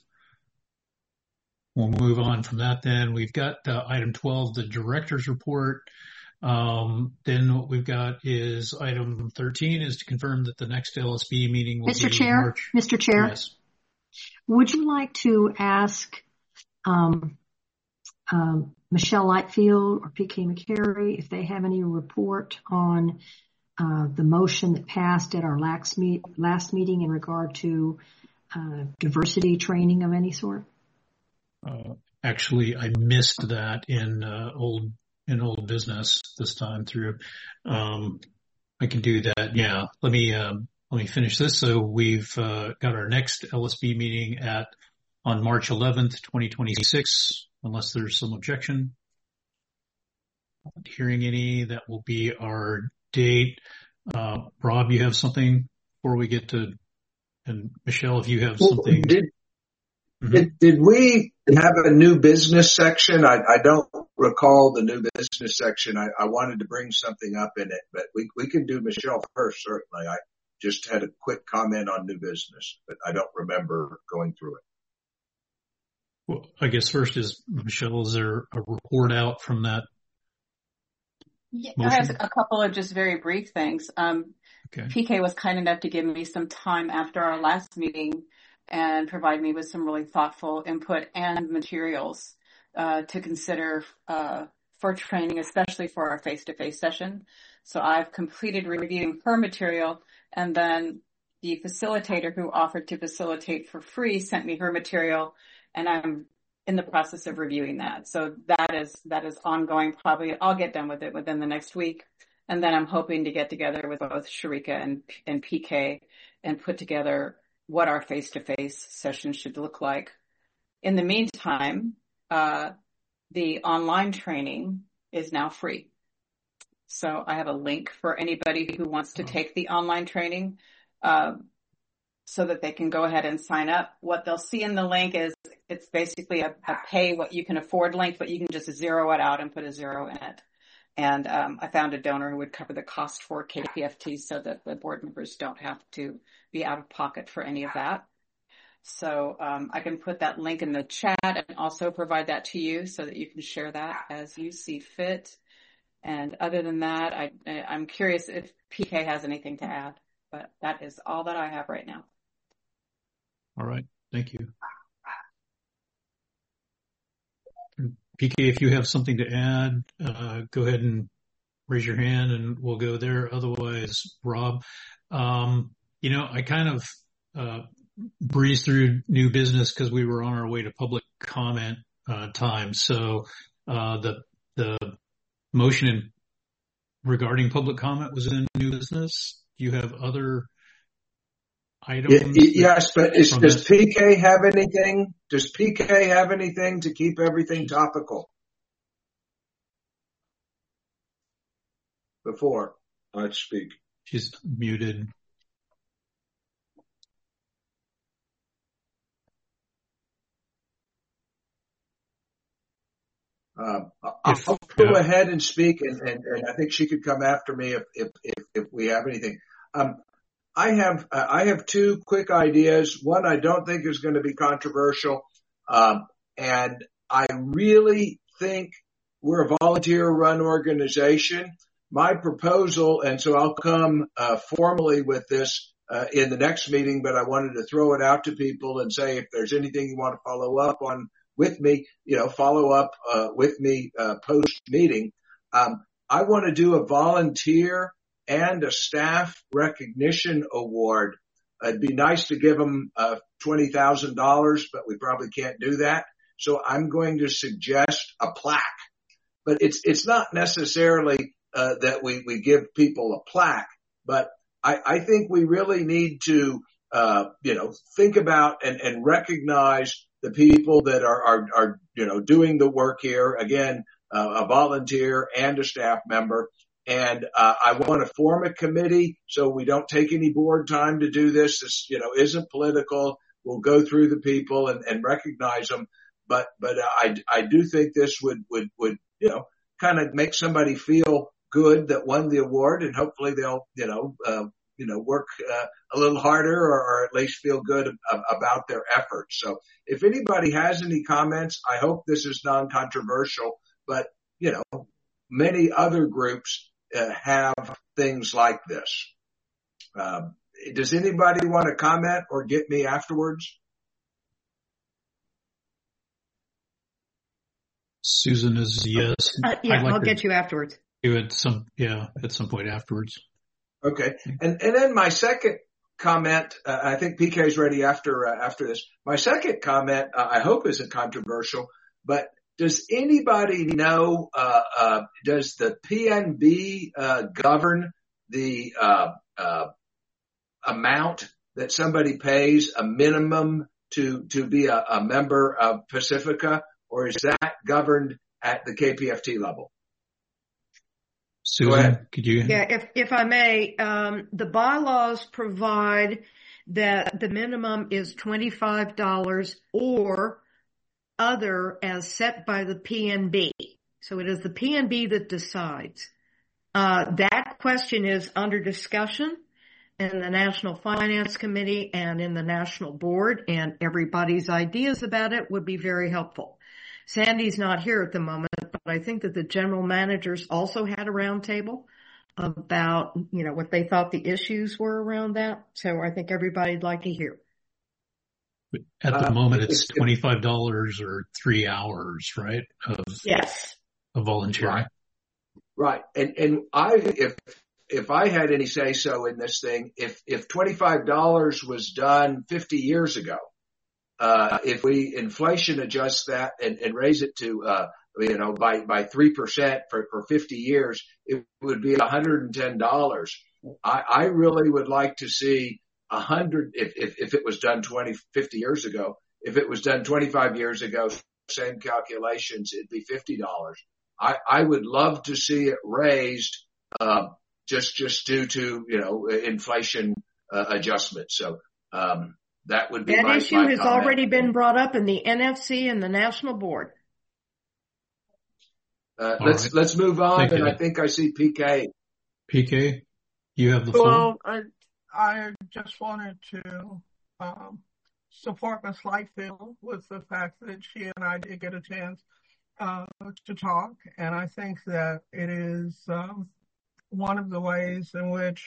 on from that. Then we've got item 12, the director's report. Then what we've got is item 13 is to confirm that the next LSB meeting will be March. Mr. Chair, yes. Would you like to ask Michelle Lightfield or PK McCary if they have any report on the motion that passed at our last meeting in regard to diversity training of any sort? Actually, I missed that in old business this time through. I can do that. Yeah. Let me finish this. So we've got our next LSB meeting on March 11th, 2026, unless there's some objection. Not hearing any, that will be our date. Rob, you have something before we get to, and Michelle, if you have something. Did we have a new business section. I don't recall the new business section. I wanted to bring something up in it, but we can do Michelle first, certainly. I just had a quick comment on new business, but I don't remember going through it. Well, I guess first is, Michelle, is there a report out from that? Yeah, motion? I have a couple of just very brief things. Okay. PK was kind enough to give me some time after our last meeting and provide me with some really thoughtful input and materials to consider for training, especially for our face-to-face session. So I've completed reviewing her material, and then the facilitator who offered to facilitate for free sent me her material, and I'm in the process of reviewing that. So that is ongoing. Probably I'll get done with it within the next week. And then I'm hoping to get together with both Sharika and PK and put together what our face-to-face session should look like. In the meantime, the online training is now free. So I have a link for anybody who wants to take the online training, so that they can go ahead and sign up. What they'll see in the link is it's basically a pay what you can afford link, but you can just zero it out and put a 0 in it. And I found a donor who would cover the cost for KPFT so that the board members don't have to be out of pocket for any of that. So I can put that link in the chat and also provide that to you so that you can share that as you see fit. And other than that, I'm curious if PK has anything to add, but that is all that I have right now. All right. Thank you. PK, if you have something to add, go ahead and raise your hand and we'll go there. Otherwise, Rob, I kind of breezed through new business because we were on our way to public comment time. So the motion regarding public comment was in new business. Do you have other items? Yes, but does PK have anything? Does PK have anything to keep everything topical? Before I speak. She's muted. I'll go ahead and speak, and I think she could come after me if we have anything. I have two quick ideas. One I don't think is going to be controversial, and I really think we're a volunteer-run organization. My proposal, and so I'll come formally with this in the next meeting, but I wanted to throw it out to people and say if there's anything you want to follow up on with me, follow up with me post-meeting. I want to do a volunteer and a staff recognition award. It'd be nice to give them $20,000, but we probably can't do that. So I'm going to suggest a plaque. But it's not necessarily that we give people a plaque, but I think we really need to think about and recognize the people that are doing the work here. Again, a volunteer and a staff member. And I want to form a committee so we don't take any board time to do this. This, isn't political. We'll go through the people and recognize them. But I do think this would kind of make somebody feel good that won the award, and hopefully they'll, work a little harder or at least feel good about their efforts. So if anybody has any comments, I hope this is non-controversial, but, many other groups have things like this. Does anybody want to comment or get me afterwards? Susan is yes. I'll get you afterwards. You at some point afterwards. Okay. And then my second comment, I think PK is ready after this. My second comment, I hope isn't controversial, but does anybody know, does the PNB, govern the, amount that somebody pays a minimum to be a member of Pacifica, or is that governed at the KPFT level? Susan, could you? Yeah, if I may, the bylaws provide that the minimum is $25 or other as set by the PNB. So it is the PNB that decides. That question is under discussion in the National Finance Committee and in the National Board, and everybody's ideas about it would be very helpful. Sandy's not here at the moment, but I think that the general managers also had a roundtable about, what they thought the issues were around that. So I think everybody'd like to hear. At the moment, it's $25 or 3 hours, right? Yes. Of volunteering. Right. And if I had any say so in this thing, if $25 was done 50 years ago, if we inflation adjust that and raise it to, by 3% for 50 years, it would be $110. I really would like to see 100, if it was done 50 years ago, if it was done 25 years ago, same calculations, it'd be $50. I would love to see it raised, just due to, inflation, adjustment. So, that would be that issue has comment. already been brought up in the NFC and the National Board. Let's move on. And I think I see PK. PK, you have the floor. Well, I just wanted to support Ms. Lightfield with the fact that she and I did get a chance to talk, and I think that it is one of the ways in which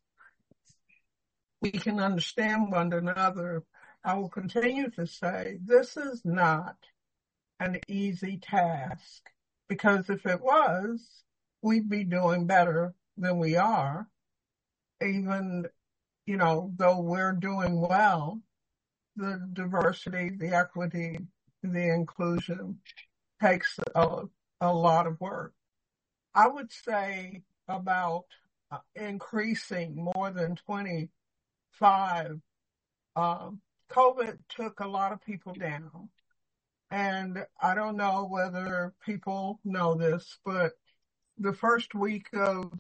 we can understand one another. I will continue to say this is not an easy task, because if it was, we'd be doing better than we are. Even, though we're doing well, the diversity, the equity, the inclusion takes a lot of work. I would say about increasing more than 25. COVID took a lot of people down. And I don't know whether people know this, but the first week of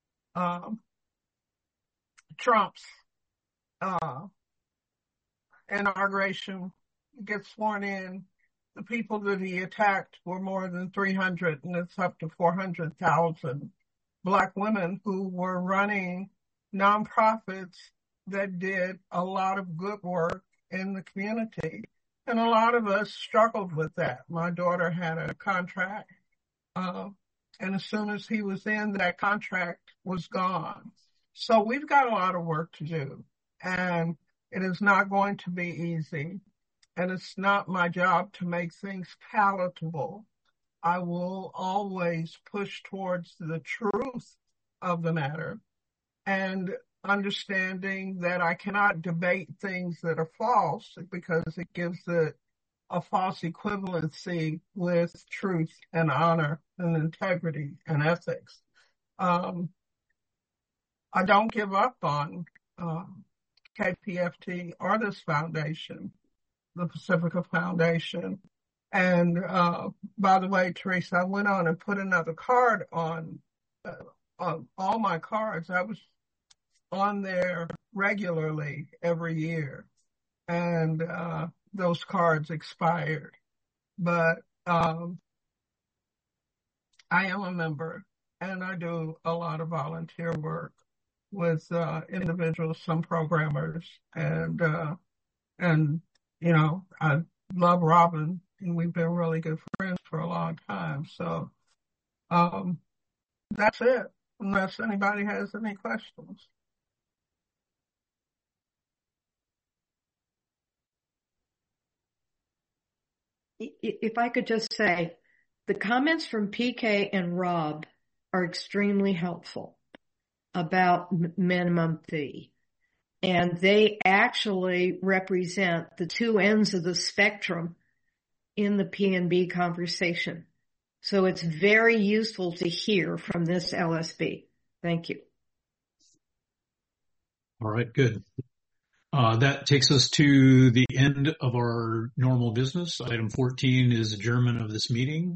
Trump's inauguration, gets sworn in, the people that he attacked were more than 300, and it's up to 400,000 Black women who were running nonprofits that did a lot of good work in the community. And a lot of us struggled with that. My daughter had a contract, and as soon as he was in, that contract was gone. So we've got a lot of work to do, and it is not going to be easy. And it's not my job to make things palatable. I will always push towards the truth of the matter and understanding that I cannot debate things that are false, because it gives it a false equivalency with truth and honor and integrity and ethics. I don't give up on KPFT or this foundation, the Pacifica Foundation. And by the way, Teresa, I went on and put another card on all my cards. I was on there regularly every year, and those cards expired. But I am a member, and I do a lot of volunteer work with individuals, some programmers, and I love Robin, and we've been really good friends for a long time. So that's it, unless anybody has any questions. If I could just say, the comments from PK and Rob are extremely helpful about minimum fee. And they actually represent the two ends of the spectrum in the P&B conversation. So it's very useful to hear from this LSB. Thank you. All right, good. That takes us to the end of our normal business. Item 14 is adjournment of this meeting.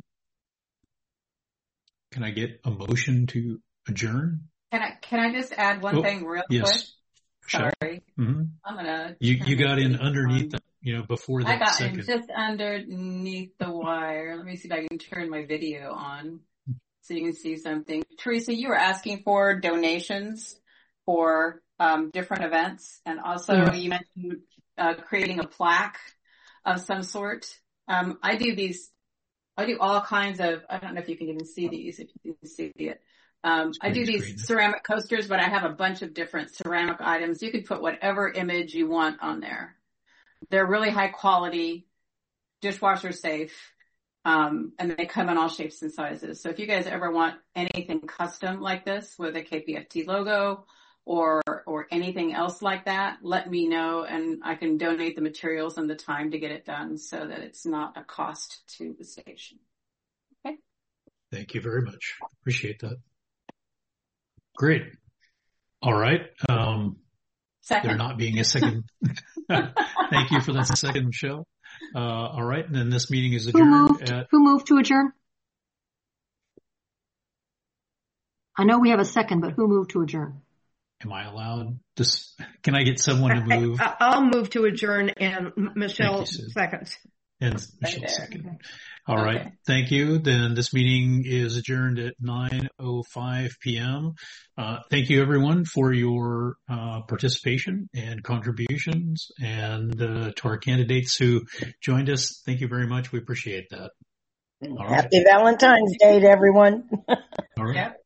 Can I get a motion to adjourn? Can I just add one thing real quick? Sorry. Mm-hmm. I'm gonna. You got in underneath. before that I got second. in just underneath the wire. Let me see if I can turn my video on so you can see something. Teresa, you were asking for donations for different events, and also you mentioned creating a plaque of some sort. I do all kinds of, I don't know if you can even see these, if you can see it. I do these ceramic coasters, but I have a bunch of different ceramic items. You can put whatever image you want on there. They're really high quality, dishwasher safe, and they come in all shapes and sizes. So if you guys ever want anything custom like this with a KPFT logo or anything else like that, let me know and I can donate the materials and the time to get it done so that it's not a cost to the station. Okay. Thank you very much. Appreciate that. Great. All right. Second. There not being a second. Thank you for that second, Michelle. All right. And then this meeting is adjourned. Who moved to adjourn? I know we have a second, but who moved to adjourn? Am I allowed this? Can I get someone to move? I'll move to adjourn and Michelle seconds. And Michelle second. All right. Thank you. Then this meeting is adjourned at 9:05 p.m. Thank you everyone for your participation and contributions, and to our candidates who joined us. Thank you very much. We appreciate that. Happy Valentine's Day to everyone. All right. Yep.